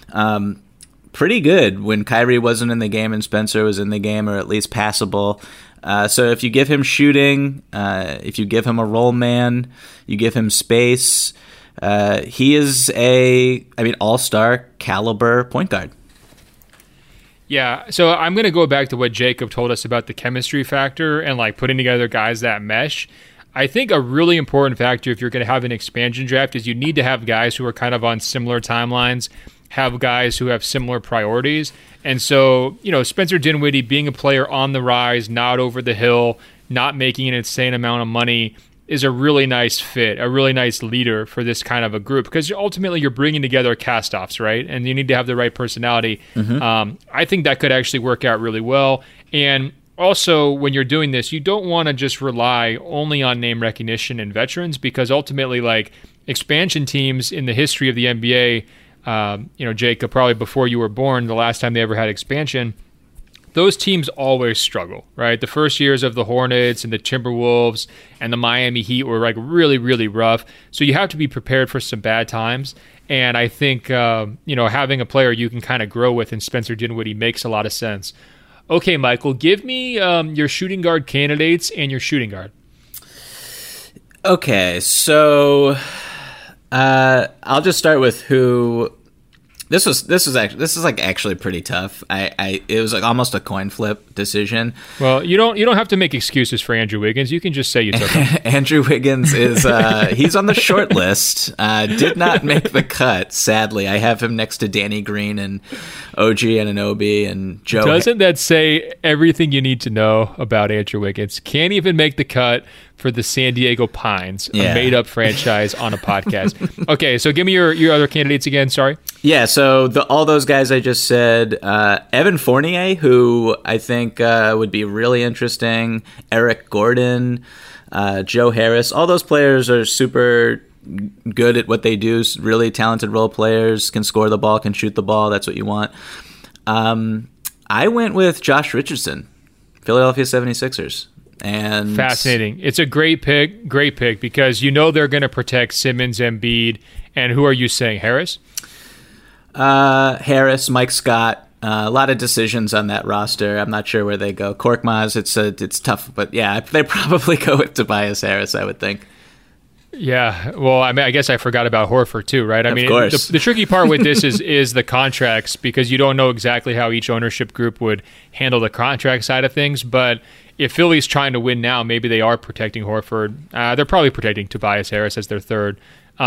Pretty good when Kyrie wasn't in the game and Spencer was in the game, or at least passable. So if you give him shooting, if you give him a roll man, you give him space, he is all-star caliber point guard. Yeah, so I'm going to go back to what Jacob told us about the chemistry factor and like putting together guys that mesh. I think a really important factor if you're going to have an expansion draft is you need to have guys who are kind of on similar timelines, have guys who have similar priorities. And so, Spencer Dinwiddie being a player on the rise, not over the hill, not making an insane amount of money, is a really nice fit, a really nice leader for this kind of a group, because ultimately you're bringing together cast-offs, right? And you need to have the right personality. Mm-hmm. I think that could actually work out really well. And also, when you're doing this, you don't want to just rely only on name recognition and veterans, because ultimately, like, expansion teams in the history of the NBA, Jacob, probably before you were born, the last time they ever had expansion, those teams always struggle, right? The first years of the Hornets and the Timberwolves and the Miami Heat were like really, really rough. So you have to be prepared for some bad times. And I think, having a player you can kind of grow with in Spencer Dinwiddie makes a lot of sense. Okay, Michael, give me your shooting guard candidates and your shooting guard. Okay, so I'll just start with who. This is actually pretty tough. It was like almost a coin flip decision. Well, you don't have to make excuses for Andrew Wiggins. You can just say you took him. Andrew Wiggins is he's on the short list. Did not make the cut. Sadly, I have him next to Danny Green and OG Anunoby and Joe. Doesn't that say everything you need to know about Andrew Wiggins? Can't even make the cut for the San Diego Pines, a made-up franchise on a podcast. Okay, so give me your other candidates again. Sorry. Yeah, so all those guys I just said, Evan Fournier, who I think would be really interesting, Eric Gordon, Joe Harris, all those players are super good at what they do, really talented role players, can score the ball, can shoot the ball, that's what you want. I went with Josh Richardson, Philadelphia 76ers. And fascinating. It's a great pick because they're going to protect Simmons, Embiid, and who are you saying, Harris? Harris, Mike Scott. A lot of decisions on that roster. I'm not sure where they go. Korkmaz, it's tough, but yeah, they probably go with Tobias Harris, I would think. Yeah, well, I mean, I guess I forgot about Horford too, right? I mean, the tricky part with this is the contracts, because you don't know exactly how each ownership group would handle the contract side of things. But if Philly's trying to win now, maybe they are protecting Horford. They're probably protecting Tobias Harris as their third.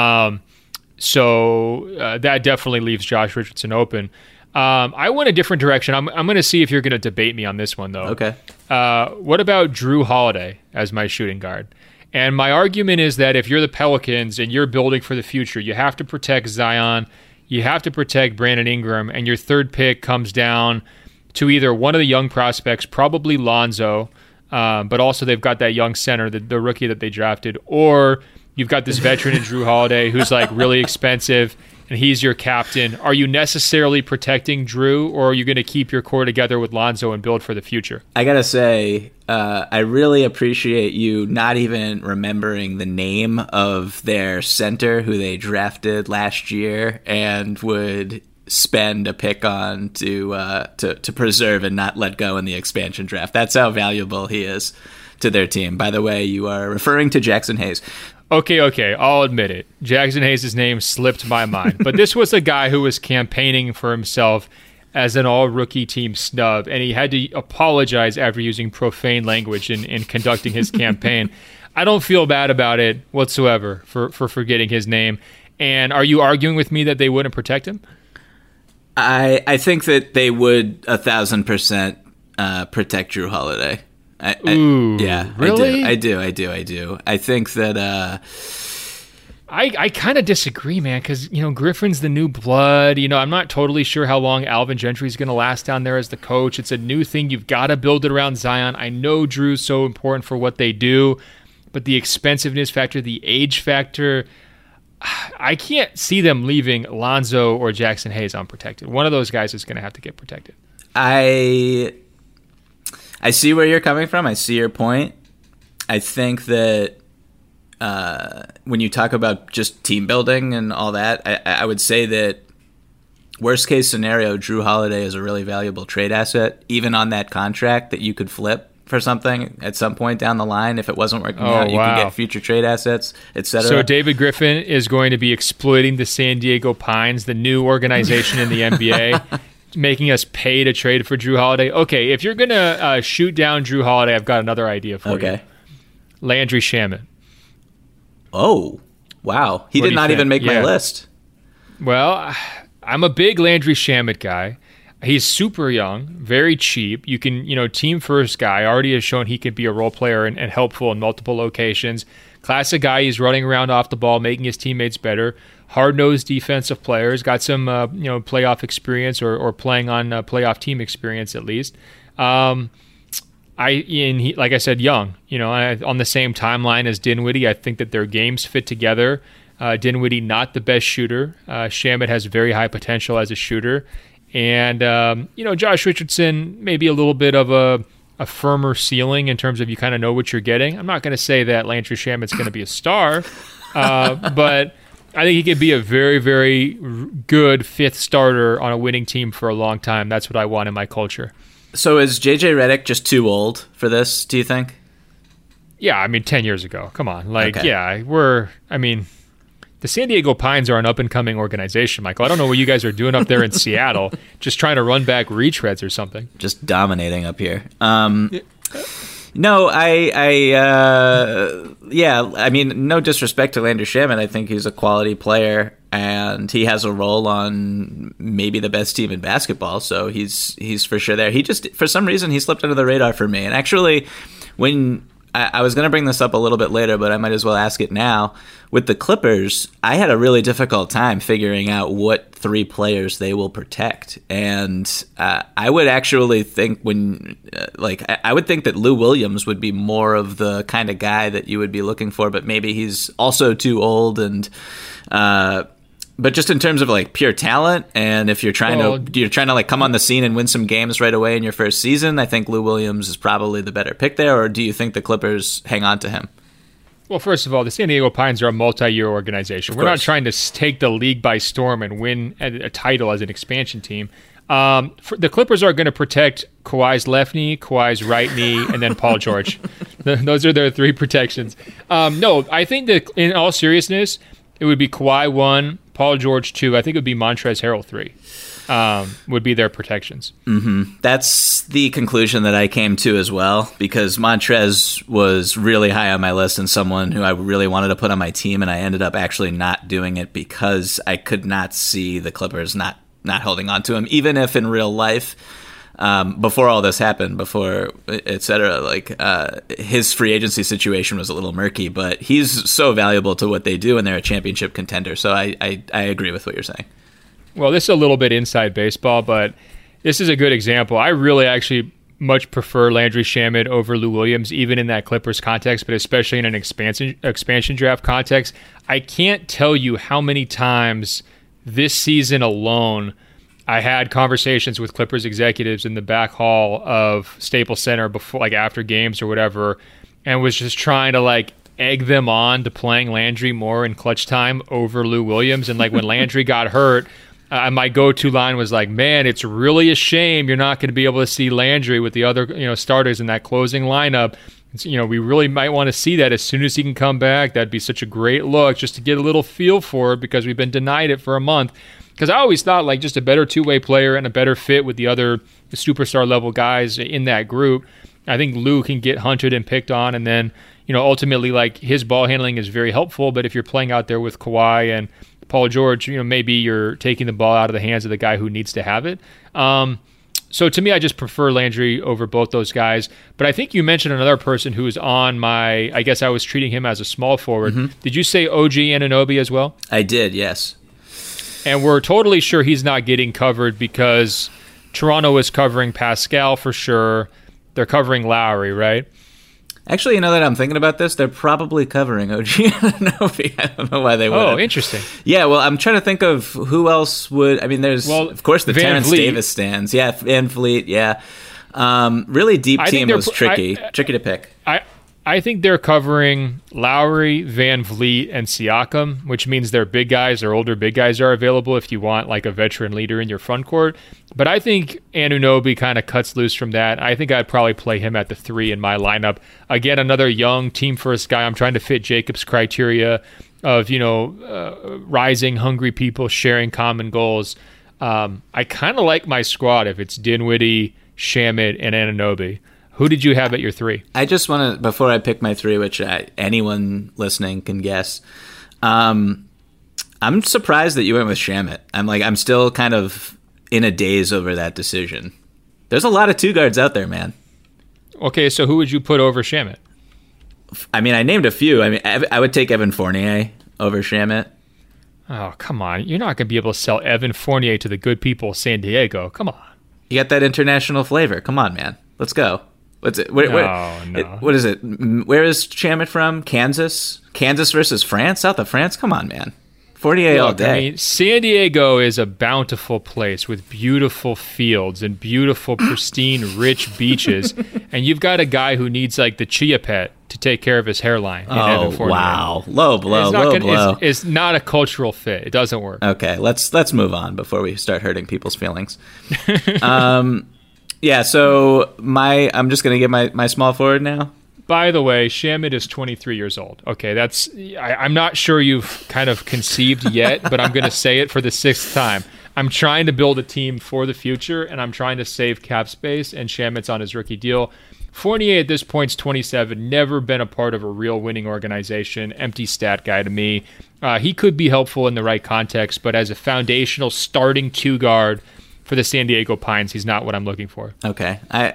So that definitely leaves Josh Richardson open. I went a different direction. I'm going to see if you're going to debate me on this one, though. Okay. What about Drew Holiday as my shooting guard? And my argument is that if you're the Pelicans and you're building for the future, you have to protect Zion, you have to protect Brandon Ingram, and your third pick comes down to either one of the young prospects, probably Lonzo, but also they've got that young center, the rookie that they drafted, or you've got this veteran in Drew Holiday who's like really expensive, and he's your captain. Are you necessarily protecting Drew, or are you going to keep your core together with Lonzo and build for the future? I got to say, I really appreciate you not even remembering the name of their center who they drafted last year and would spend a pick on to preserve and not let go in the expansion draft. That's how valuable he is to their team. By the way, you are referring to Jackson Hayes. Okay, I'll admit it. Jackson Hayes' name slipped my mind. But this was a guy who was campaigning for himself as an all-rookie team snub, and he had to apologize after using profane language in conducting his campaign. I don't feel bad about it whatsoever for forgetting his name. And are you arguing with me that they wouldn't protect him? I think that they would 1,000% protect Drew Holiday. Yeah, really? I do. I think that I kind of disagree, man, because Griffin's the new blood. I'm not totally sure how long Alvin Gentry's going to last down there as the coach. It's a new thing. You've got to build it around Zion. I know Drew's so important for what they do, but the expensiveness factor, the age factor, I can't see them leaving Lonzo or Jackson Hayes unprotected. One of those guys is going to have to get protected. I see where you're coming from. I see your point. I think that when you talk about just team building and all that, I would say that worst case scenario, Drew Holiday is a really valuable trade asset, even on that contract that you could flip for something at some point down the line. If it wasn't working out, you could get future trade assets, etc. So David Griffin is going to be exploiting the San Diego Pines, the new organization in the NBA, making us pay to trade for Drew Holiday. Okay, if you're going to shoot down Drew Holiday, I've got another idea for you. Landry Shamet. Oh, wow. He did not even make my list. Well, I'm a big Landry Shamet guy. He's super young, very cheap. You can, team first guy, already has shown he could be a role player and helpful in multiple locations. Classic guy, he's running around off the ball, making his teammates better. Hard-nosed defensive players, got some playoff experience or playing on playoff team experience at least. Like I said, young. On the same timeline as Dinwiddie, I think that their games fit together. Dinwiddie not the best shooter. Shamet has very high potential as a shooter, and Josh Richardson maybe a little bit of a firmer ceiling in terms of you kind of know what you're getting. I'm not going to say that Landry Shamet's going to be a star, but I think he could be a very, very good fifth starter on a winning team for a long time. That's what I want in my culture. So is JJ Redick just too old for this, do you think? Yeah, I mean, 10 years ago. Come on. The San Diego Pines are an up-and-coming organization, Michael. I don't know what you guys are doing up there in Seattle, just trying to run back retreads or something. Just dominating up here. No, no disrespect to Landry Shamet. I think he's a quality player, and he has a role on maybe the best team in basketball, so he's for sure there. He just, for some reason, he slipped under the radar for me. And actually, when I was going to bring this up a little bit later, but I might as well ask it now. With the Clippers, I had a really difficult time figuring out what three players they will protect. And I would actually think I would think that Lou Williams would be more of the kind of guy that you would be looking for, but maybe he's also too old. And but just in terms of pure talent, and if you're trying to come on the scene and win some games right away in your first season, I think Lou Williams is probably the better pick there. Or do you think the Clippers hang on to him? Well, first of all, the San Diego Pines are a multi-year organization. We're not trying to take the league by storm and win a title as an expansion team. The Clippers are going to protect Kawhi's left knee, Kawhi's right knee, and then Paul George. Those are their 3 protections. No, I think that in all seriousness, it would be Kawhi 1, Paul George 2. I think it would be Montrezl Harrell 3. Would be their protections. Mm-hmm. That's the conclusion that I came to as well, because Montrez was really high on my list and someone who I really wanted to put on my team, and I ended up actually not doing it because I could not see the Clippers not holding on to him, even if in real life, before all this happened, before et cetera, like his free agency situation was a little murky, but he's so valuable to what they do, and they're a championship contender. So I agree with what you're saying. Well, this is a little bit inside baseball, but this is a good example. I really actually much prefer Landry Shamet over Lou Williams, even in that Clippers context, but especially in an expansion draft context. I can't tell you how many times this season alone I had conversations with Clippers executives in the back hall of Staples Center before, like after games or whatever, and was just trying to like egg them on to playing Landry more in clutch time over Lou Williams. And like when Landry got hurt, my go-to line was like, man, it's really a shame you're not going to be able to see Landry with the other starters in that closing lineup. We really might want to see that as soon as he can come back. That'd be such a great look just to get a little feel for it, because we've been denied it for a month. Because I always thought like just a better two-way player and a better fit with the other superstar level guys in that group. I think Lou can get hunted and picked on, and then ultimately like his ball handling is very helpful. But if you're playing out there with Kawhi and Paul George, maybe you're taking the ball out of the hands of the guy who needs to have it. So to me, I just prefer Landry over both those guys. But I think you mentioned another person who is on my, I guess I was treating him as a small forward. Mm-hmm. Did you say OG Anunoby as well? I did, yes. And we're totally sure he's not getting covered because Toronto is covering Pascal for sure. They're covering Lowry, right? Actually, that I'm thinking about this, they're probably covering OG Anunoby. I don't know why they would. Oh, interesting. Yeah, well, I'm trying to think of who else would. I mean, there's, of course, the Terrence Davis stands. Yeah, Van Vliet, yeah. Really deep team was tricky to pick. I think they're covering Lowry, Van Vliet, and Siakam, which means their big guys, their older big guys are available if you want like a veteran leader in your front court. But I think Anunoby kind of cuts loose from that. I think I'd probably play him at the 3 in my lineup. Again, another young team-first guy. I'm trying to fit Jacob's criteria of, rising, hungry people sharing common goals. I kind of like my squad if it's Dinwiddie, Shamet, and Anunoby. Who did you have at your 3? I just want to, before I pick my 3, which anyone listening can guess, I'm surprised that you went with Shamet. I'm still kind of in a daze over that decision. There's a lot of 2 guards out there, man. Okay, so who would you put over Shamet? I mean, I named a few. I mean, I would take Evan Fournier over Shamet. Oh, come on. You're not going to be able to sell Evan Fournier to the good people of San Diego. Come on. You got that international flavor. Come on, man. Let's go. What's it? No. What is it? Where is Shamet from? Kansas? Kansas versus France? South of France? Come on, man. Fournier all day. I mean, San Diego is a bountiful place with beautiful fields and beautiful, pristine, rich beaches. And you've got a guy who needs like the Chia Pet to take care of his hairline. Oh, wow. Low blow. It's not a cultural fit. It doesn't work. Okay, let's move on before we start hurting people's feelings. Yeah, so I'm just going to get my small forward now. By the way, Shamet is 23 years old. Okay, I'm not sure you've kind of conceived yet, but I'm going to say it for the 6th time. I'm trying to build a team for the future, and I'm trying to save cap space, and Shamet's on his rookie deal. Fournier at this point is 27, never been a part of a real winning organization, empty stat guy to me. He could be helpful in the right context, but as a foundational starting 2 guard for the San Diego Pines, he's not what I'm looking for. Okay,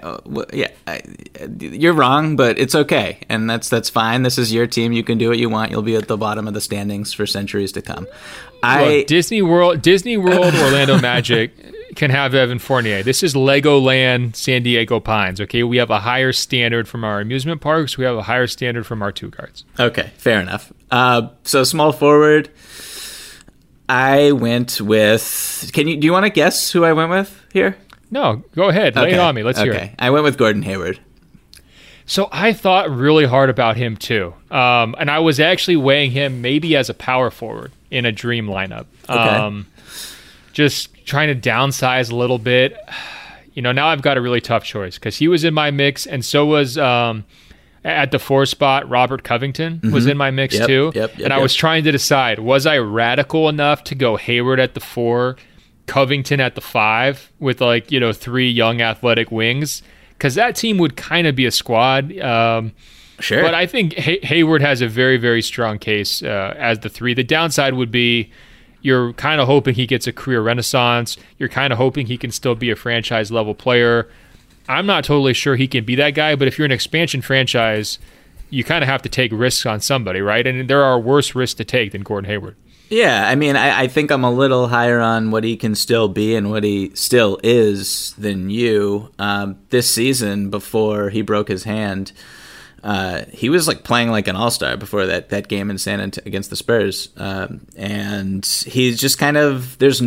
you're wrong, but it's okay, and that's fine. This is your team. You can do what you want. You'll be at the bottom of the standings for centuries to come. Look, Disney World, Orlando Magic can have Evan Fournier. This is Legoland, San Diego Pines. Okay, we have a higher standard from our amusement parks. We have a higher standard from our 2 guards. Okay, fair enough. So small forward. I went with. Do you want to guess who I went with here? No, go ahead. Lay it on me. Let's hear it. I went with Gordon Hayward. So I thought really hard about him too. And I was actually weighing him maybe as a power forward in a dream lineup. Okay. Just trying to downsize a little bit. Now I've got a really tough choice because he was in my mix, and so was at the 4 spot, Robert Covington was in my mix too. And I was trying to decide, was I radical enough to go Hayward at the 4, Covington at the 5 with 3 young athletic wings? Because that team would kind of be a squad. Sure. But I think Hayward has a very, very strong case as the 3. The downside would be you're kind of hoping he gets a career renaissance. You're kind of hoping he can still be a franchise-level player. I'm not totally sure he can be that guy, but if you're an expansion franchise, you kind of have to take risks on somebody, right? And there are worse risks to take than Gordon Hayward. Yeah, I mean, I think I'm a little higher on what he can still be and what he still is than you. This season, before he broke his hand, he was playing like an all-star before that game in against the Spurs. And he's just kind of, there's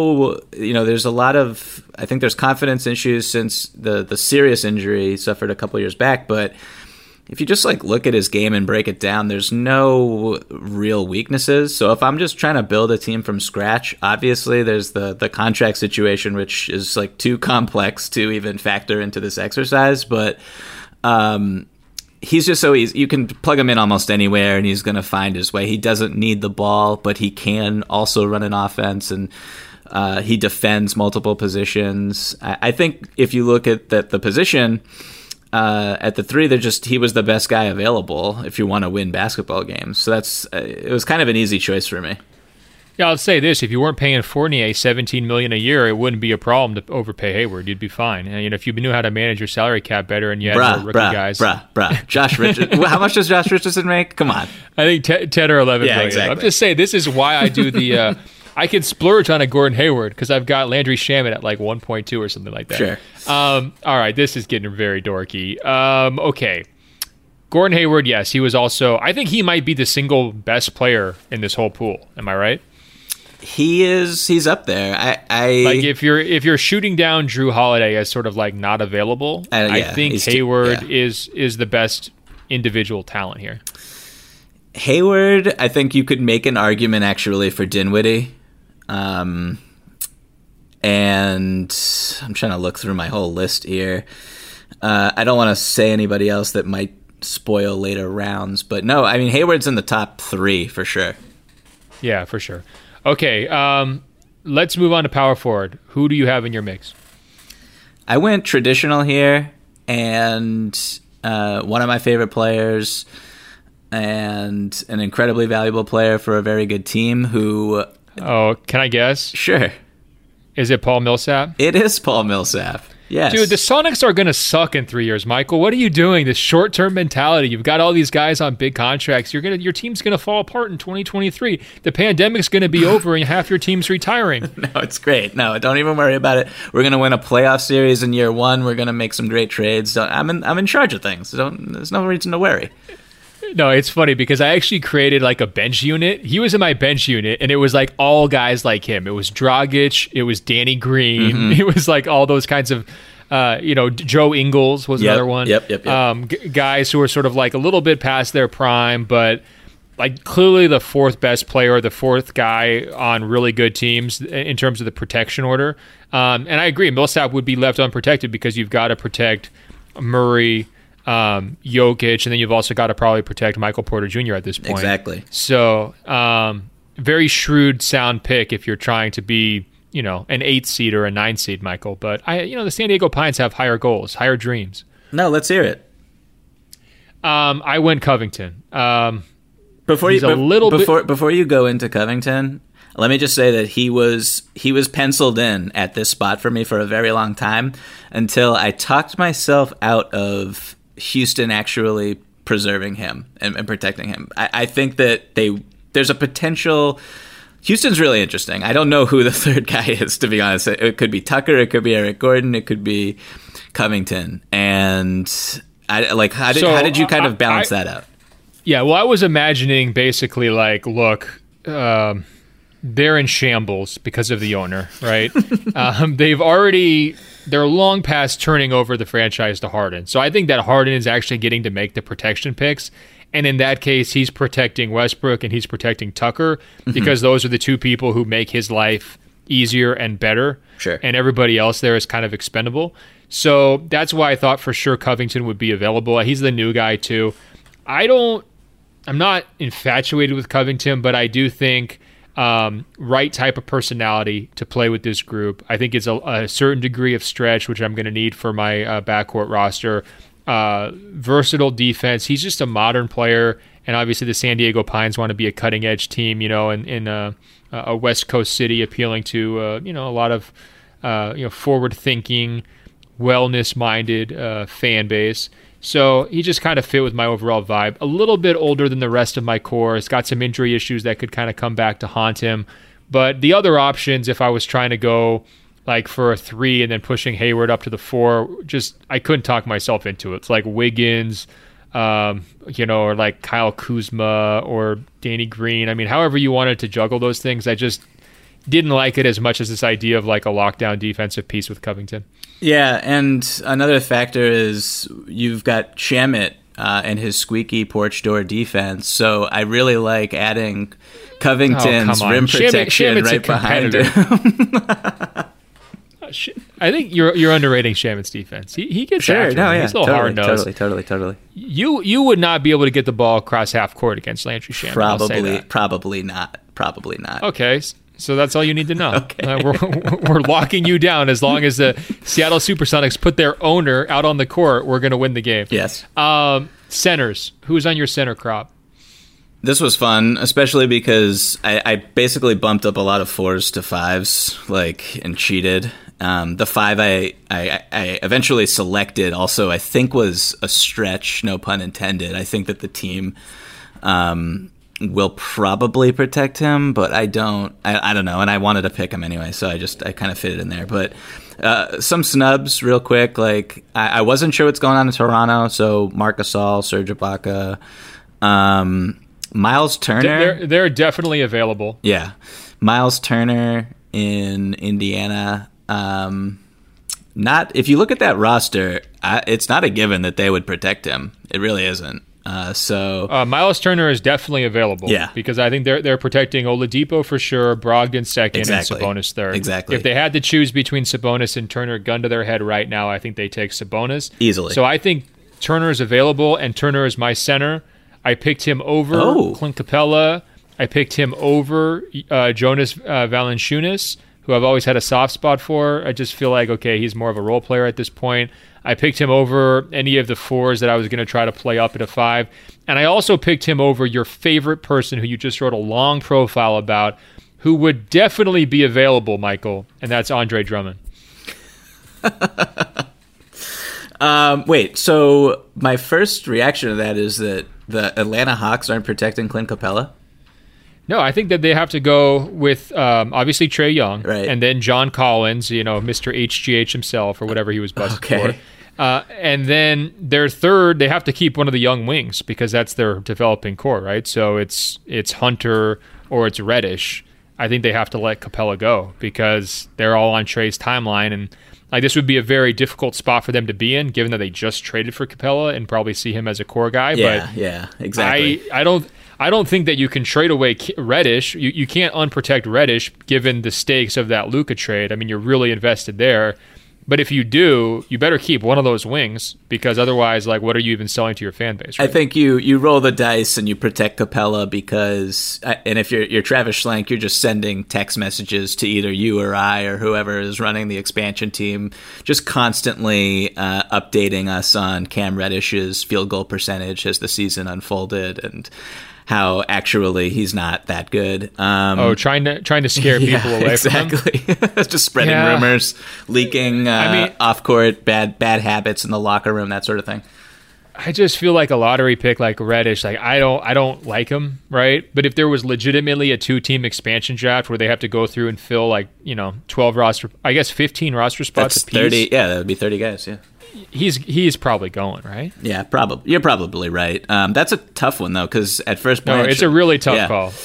a lot of, I think there's confidence issues since the serious injury he suffered a couple years back. But if you just look at his game and break it down, there's no real weaknesses. So if I'm just trying to build a team from scratch, obviously there's the contract situation, which is too complex to even factor into this exercise. But, he's just so easy. You can plug him in almost anywhere, and he's going to find his way. He doesn't need the ball, but he can also run an offense, and he defends multiple positions. I think if you look at the position at the 3, he was the best guy available if you want to win basketball games. So it was kind of an easy choice for me. Yeah, I'll say this: if you weren't paying Fournier $17 million a year, it wouldn't be a problem to overpay Hayward. You'd be fine. And if you knew how to manage your salary cap better, and you had more rookie guys, Josh Richardson. How much does Josh Richardson make? Come on. I think 10 or 11 million. Exactly. I'm just saying this is why I do the. I can splurge on a Gordon Hayward because I've got Landry Shamet at 1.2 or something like that. Sure. All right, this is getting very dorky. Okay. Gordon Hayward, yes, he was also. I think he might be the single best player in this whole pool. Am I right? He's up there. I if you're shooting down Drew Holiday as sort of not available, I think Hayward is the best individual talent here. Hayward, I think you could make an argument actually for Dinwiddie. And I'm trying to look through my whole list here. I don't want to say anybody else that might spoil later rounds, but no, I mean Hayward's in the top 3 for sure. Yeah, for sure. Okay, let's move on to power forward. Who do you have in your mix? I went traditional here, and one of my favorite players, and an incredibly valuable player for a very good team who... Oh, can I guess? Sure. Is it Paul Millsap? It is Paul Millsap. Yes. Dude, the Sonics are going to suck in 3 years, Michael. What are you doing? This short-term mentality. You've got all these guys on big contracts. Your team's going to fall apart in 2023. The pandemic's going to be over and half your team's retiring. No, it's great. No, don't even worry about it. We're going to win a playoff series in year 1. We're going to make some great trades. I'm in charge of things. There's no reason to worry. No, it's funny because I actually created a bench unit. He was in my bench unit, and it was all guys like him. It was Dragic, it was Danny Green, it was all those kinds of, Joe Ingles was another one. Yep. Guys who were sort of a little bit past their prime, but clearly the 4th best player, the 4th guy on really good teams in terms of the protection order. And I agree, Millsap would be left unprotected because you've got to protect Murray, Jokic, and then you've also got to probably protect Michael Porter Jr. at this point. Exactly. So, very shrewd, sound pick if you're trying to be, an 8 seed or a 9 seed, Michael. But the San Diego Pines have higher goals, higher dreams. No, let's hear it. I went Covington. Before you go into Covington, let me just say that he was penciled in at this spot for me for a very long time until I talked myself out of Houston actually preserving him and protecting him. I think that there's a potential. Houston's really interesting. I don't know who the 3rd guy is, to be honest. It could be Tucker, it could be Eric Gordon, it could be Covington. And how did you kind of balance that out? Yeah, well, I was imagining basically look, they're in shambles because of the owner, right? They're long past turning over the franchise to Harden. So I think that Harden is actually getting to make the protection picks. And in that case, he's protecting Westbrook and he's protecting Tucker because those are the two people who make his life easier and better. Sure. And everybody else there is kind of expendable. So that's why I thought for sure Covington would be available. He's the new guy too. I'm not infatuated with Covington, but I do think right type of personality to play with this group. I think it's a certain degree of stretch, which I'm going to need for my backcourt roster. Versatile defense. He's just a modern player, and obviously the San Diego Pines want to be a cutting edge team, in a West Coast city, appealing to a lot of forward thinking, wellness minded fan base. So he just kind of fit with my overall vibe. A little bit older than the rest of my core. He's got some injury issues that could kind of come back to haunt him. But the other options, if I was trying to go like for a 3 and then pushing Hayward up to the 4, I couldn't talk myself into it. It's like Wiggins, or like Kyle Kuzma or Danny Green. I mean, however you wanted to juggle those things, I just didn't like it as much as this idea of like a lockdown defensive piece with Covington. Yeah, and another factor is you've got Shamet and his squeaky porch door defense. So I really like adding Covington's rim protection Shamet's right behind him. I think you're underrating Shamet's defense. He gets after him. He's a little hard-nosed. Totally. You would not be able to get the ball across half court against Landry Shamet. Probably not. Okay. So that's all you need to know. Okay. We're locking you down. As long as the Seattle Supersonics put their owner out on the court, we're going to win the game. Yes. Centers. Who's on your center crop? This was fun, especially because I basically bumped up a lot of 4s to 5s, and cheated. The 5 I eventually selected also, I think, was a stretch, no pun intended. I think that the team will probably protect him, but I don't know, and I wanted to pick him anyway, so I kind of fit it in there. But some snubs real quick, I wasn't sure what's going on in Toronto, so Marc Gasol, Serge Ibaka, Miles Turner. They're definitely available. Yeah. Miles Turner in Indiana. If you look at that roster, it's not a given that they would protect him. It really isn't. Miles Turner is definitely available. Yeah. Because I think they're protecting Oladipo for sure, Brogdon second, exactly. and Sabonis third. Exactly. If they had to choose between Sabonis and Turner, gun to their head right now, I think they take Sabonis. Easily. So I think Turner is available, and Turner is my center. I picked him over Clint Capella. I picked him over Jonas Valanciunas, who I've always had a soft spot for. I just feel like, okay, he's more of a role player at this point. I picked him over any of the 4s that I was going to try to play up at a 5. And I also picked him over your favorite person who you just wrote a long profile about, who would definitely be available, Michael, and that's Andre Drummond. Wait, so my first reaction to that is that the Atlanta Hawks aren't protecting Clint Capella? No, I think that they have to go with obviously Trae Young, right, and then John Collins, Mr. HGH himself or whatever he was busted for. And then their third, they have to keep one of the young wings because that's their developing core, right? So it's Hunter or it's Reddish. I think they have to let Capella go because they're all on Trae's timeline, and this would be a very difficult spot for them to be in, given that they just traded for Capella and probably see him as a core guy. Yeah, exactly. I don't think that you can trade away Reddish. You can't unprotect Reddish given the stakes of that Luka trade. I mean, you're really invested there. But if you do, you better keep one of those wings because otherwise, what are you even selling to your fan base? Right? I think you roll the dice and you protect Capella because, and if you're Travis Schlenk, you're just sending text messages to either you or I or whoever is running the expansion team, just constantly updating us on Cam Reddish's field goal percentage as the season unfolded and how actually he's not that good. Trying to scare people away from him. Exactly. Just spreading rumors, leaking off-court bad habits in the locker room, that sort of thing. I just feel like a lottery pick like Reddish, I don't like him, right? But if there was legitimately a 2-team expansion draft where they have to go through and fill 12 roster, I guess 15 roster spots apiece. 30, yeah, that would be 30 guys, yeah. He's probably going, right? Yeah, probably. You're probably right. That's a tough one though, because at first glance, it's a really tough call.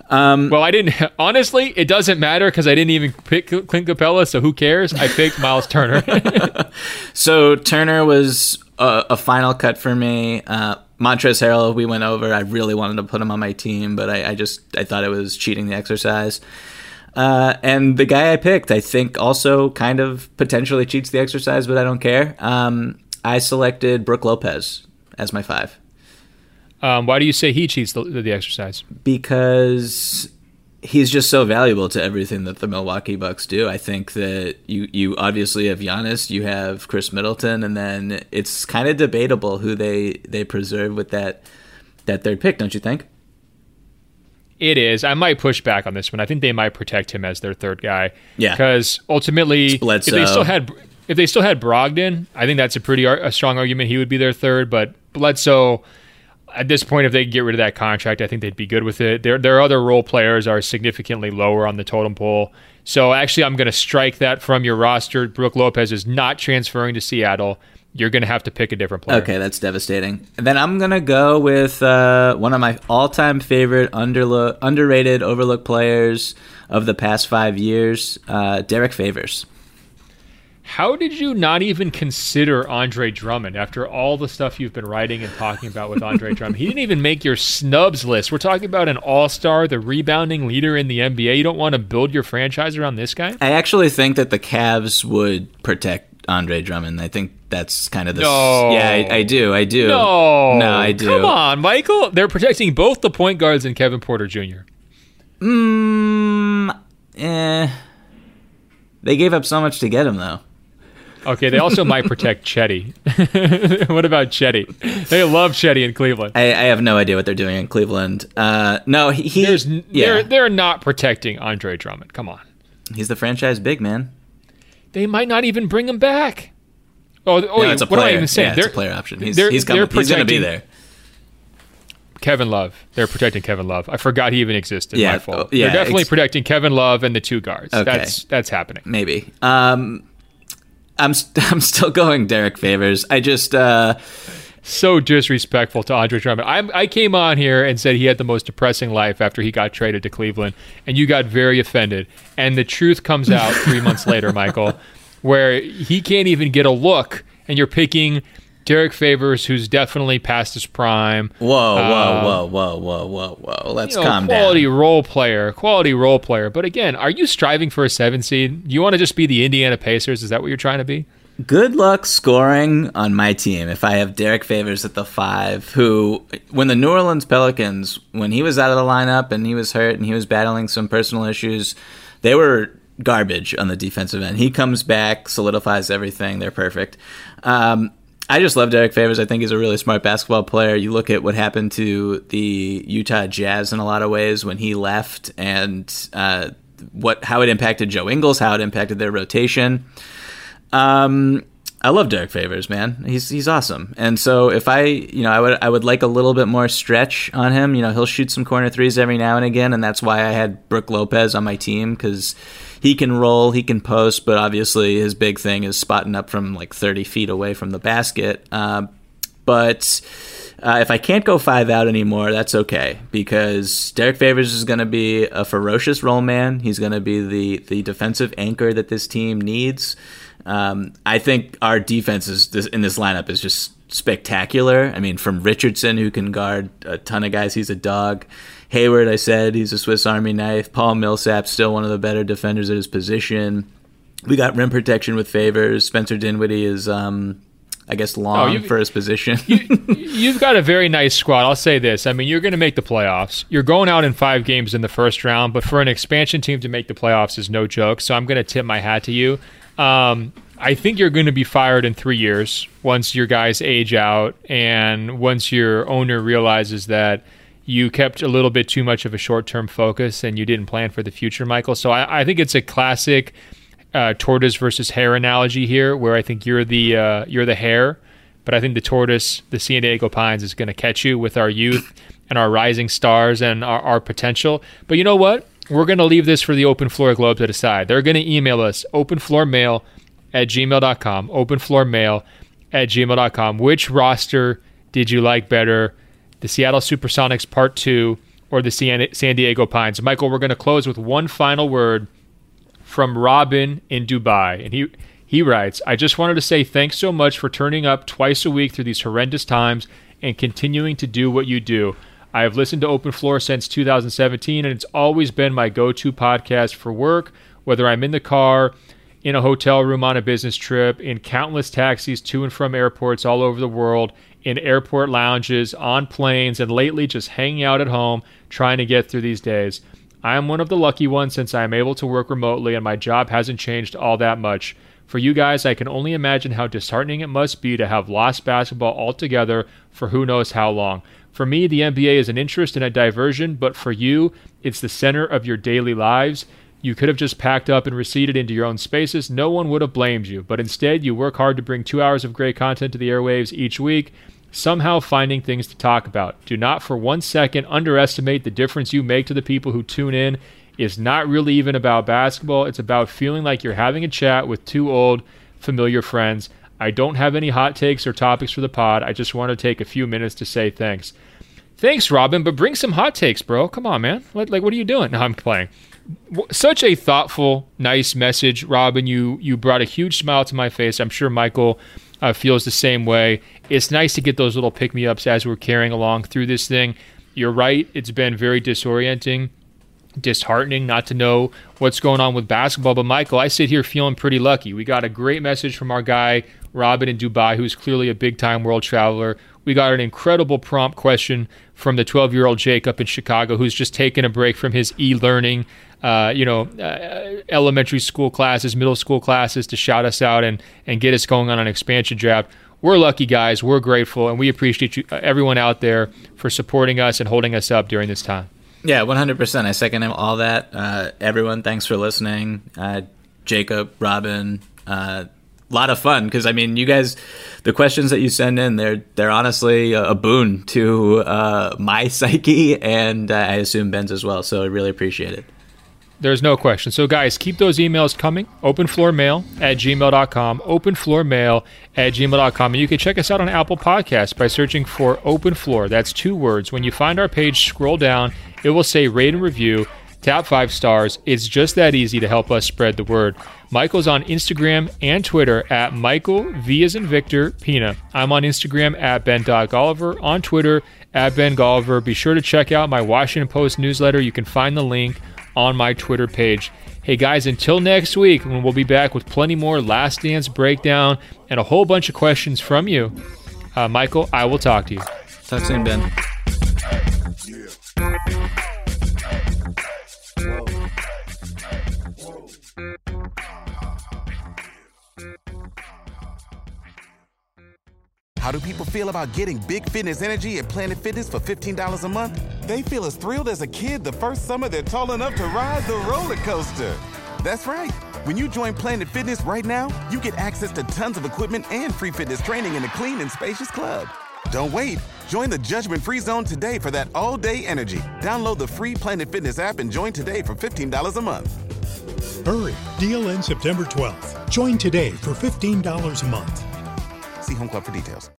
Well, I didn't. Honestly, it doesn't matter because I didn't even pick Clint Capella, so who cares? I picked Miles Turner. So Turner was a final cut for me. Montrezl Harrell, we went over. I really wanted to put him on my team, but I thought it was cheating the exercise. And the guy I picked, I think, also kind of potentially cheats the exercise, but I don't care. I selected Brook Lopez as my 5. Why do you say he cheats the exercise? Because he's just so valuable to everything that the Milwaukee Bucks do. I think that you obviously have Giannis, you have Chris Middleton, and then it's kind of debatable who they preserve with that third pick, don't you think? It is. I might push back on this one. I think they might protect him as their third guy. Yeah. Because ultimately, if they still had Brogdon, I think that's a strong argument. He would be their third. But Bledsoe, at this point, if they could get rid of that contract, I think they'd be good with it. Their other role players are significantly lower on the totem pole. So actually, I'm going to strike that from your roster. Brook Lopez is not transferring to Seattle. You're going to have to pick a different player. Okay, that's devastating. And then I'm going to go with one of my all-time favorite underrated, overlooked players of the past 5 years, Derek Favors. How did you not even consider Andre Drummond after all the stuff you've been writing and talking about with Andre Drummond? He didn't even make your snubs list. We're talking about an all-star, the rebounding leader in the NBA. You don't want to build your franchise around this guy? I actually think that the Cavs would protect Andre Drummond. I think that's kind of the... No. Yeah, I do. No, I do. Come on, Michael. They're protecting both the point guards and Kevin Porter Jr. They gave up so much to get him, though. Okay, they also might protect Chetty. What about Chetty? They love Chetty in Cleveland. I have no idea what they're doing in Cleveland. No, they're not protecting Andre Drummond. Come on. He's the franchise big man. They might not even bring him back. No, it's a player. What am I even saying? Yeah, it's a player option. He's coming. He's going to be there. Kevin Love. They're protecting Kevin Love. I forgot he even existed. Yeah, my fault. They're definitely protecting Kevin Love and the two guards. Okay. That's happening. Maybe. I'm still going Derek Favors. I just so disrespectful to Andre Drummond. I came on here and said he had the most depressing life after he got traded to Cleveland, and you got very offended. And the truth comes out 3 months later, Michael, where he can't even get a look, and you're picking Derek Favors, who's definitely past his prime. Whoa. Let's calm down. Quality role player. But again, are you striving for a 7 seed? You want to just be the Indiana Pacers? Is that what you're trying to be? Good luck scoring on my team if I have Derek Favors at the 5, who, when the New Orleans Pelicans, when he was out of the lineup and he was hurt and he was battling some personal issues, they were garbage on the defensive end. He comes back, solidifies everything. They're perfect. I just love Derek Favors. I think he's a really smart basketball player. You look at what happened to the Utah Jazz in a lot of ways when he left, and how it impacted Joe Ingles, how it impacted their rotation. I love Derek Favors, man. He's awesome. And so if I would like a little bit more stretch on him. He'll shoot some corner threes every now and again, and that's why I had Brook Lopez on my team, because he can roll, he can post, but obviously his big thing is spotting up from like 30 feet away from the basket. But if I can't go 5 out anymore, that's okay, because Derek Favors is going to be a ferocious roll man. He's going to be the defensive anchor that this team needs. I think our defense in this lineup is just spectacular. I mean, from Richardson, who can guard a ton of guys, he's a dog. Hayward, I said, he's a Swiss Army knife. Paul Millsap's still one of the better defenders at his position. We got rim protection with Favors. Spencer Dinwiddie is, I guess, long for his position. You've got a very nice squad. I'll say this. I mean, you're going to make the playoffs. You're going out in 5 games in the first round, but for an expansion team to make the playoffs is no joke, so I'm going to tip my hat to you. I think you're going to be fired in 3 years once your guys age out and once your owner realizes that you kept a little bit too much of a short-term focus and you didn't plan for the future, Michael. So I think it's a classic tortoise versus hare analogy here, where I think you're the hare, but I think the tortoise, the San Diego Pines, is going to catch you with our youth and our rising stars and our potential. But you know what? We're going to leave this for the Open Floor Globe to decide. They're going to email us, openfloormail@gmail.com, openfloormail@gmail.com. Which roster did you like better? The Seattle Supersonics Part 2 or the San Diego Pines. Michael, we're going to close with one final word from Robin in Dubai. And he writes, I just wanted to say thanks so much for turning up twice a week through these horrendous times and continuing to do what you do. I have listened to Open Floor since 2017, and it's always been my go-to podcast for work, whether I'm in the car, in a hotel room on a business trip, in countless taxis to and from airports all over the world, in airport lounges, on planes, and lately just hanging out at home trying to get through these days. I am one of the lucky ones since I am able to work remotely and my job hasn't changed all that much. For you guys, I can only imagine how disheartening it must be to have lost basketball altogether for who knows how long. For me, the NBA is an interest and a diversion, but for you, it's the center of your daily lives. You could have just packed up and receded into your own spaces. No one would have blamed you, but instead you work hard to bring 2 hours of great content to the airwaves each week, somehow finding things to talk about. Do not for 1 second underestimate the difference you make to the people who tune in. It's not really even about basketball. It's about feeling like you're having a chat with two old, familiar friends. I don't have any hot takes or topics for the pod. I just want to take a few minutes to say thanks. Thanks, Robin, but bring some hot takes, bro. Come on, man. Like, what are you doing? No, I'm playing. Such a thoughtful, nice message, Robin. You brought a huge smile to my face. I'm sure Michael feels the same way. It's nice to get those little pick-me-ups as we're carrying along through this thing. You're right. It's been very disorienting, disheartening not to know what's going on with basketball. But, Michael, I sit here feeling pretty lucky. We got a great message from our guy, Robin in Dubai, who's clearly a big-time world traveler. We got an incredible prompt question from the 12-year-old Jacob in Chicago, who's just taken a break from his e-learning, elementary school classes, middle school classes to shout us out and get us going on an expansion draft. We're lucky, guys. We're grateful, and we appreciate you, everyone out there, for supporting us and holding us up during this time. Yeah, 100%. I second all that. Everyone, thanks for listening. Jacob, Robin, a lot of fun because, I mean, you guys, the questions that you send in, they're honestly a boon to my psyche and I assume Ben's as well. So I really appreciate it. There's no question. So, guys, keep those emails coming. openfloormail@gmail.com. openfloormail@gmail.com. And you can check us out on Apple Podcasts by searching for Open Floor. That's 2 words. When you find our page, scroll down. It will say rate and review. Tap 5 stars. It's just that easy to help us spread the word. Michael's on Instagram and Twitter at Michael V as in Victor Pina. I'm on Instagram at Ben.Golliver. On Twitter at Ben Golliver. Be sure to check out my Washington Post newsletter. You can find the link on my Twitter page. Hey guys, until next week, when we'll be back with plenty more Last Dance breakdown and a whole bunch of questions from you. Michael, I will talk to you. Talk soon, Ben. How do people feel about getting big fitness energy at Planet Fitness for $15 a month? They feel as thrilled as a kid the first summer they're tall enough to ride the roller coaster. That's right. When you join Planet Fitness right now, you get access to tons of equipment and free fitness training in a clean and spacious club. Don't wait. Join the judgment-free zone today for that all-day energy. Download the free Planet Fitness app and join today for $15 a month. Hurry. Deal ends September 12th. Join today for $15 a month. See Home Club for details.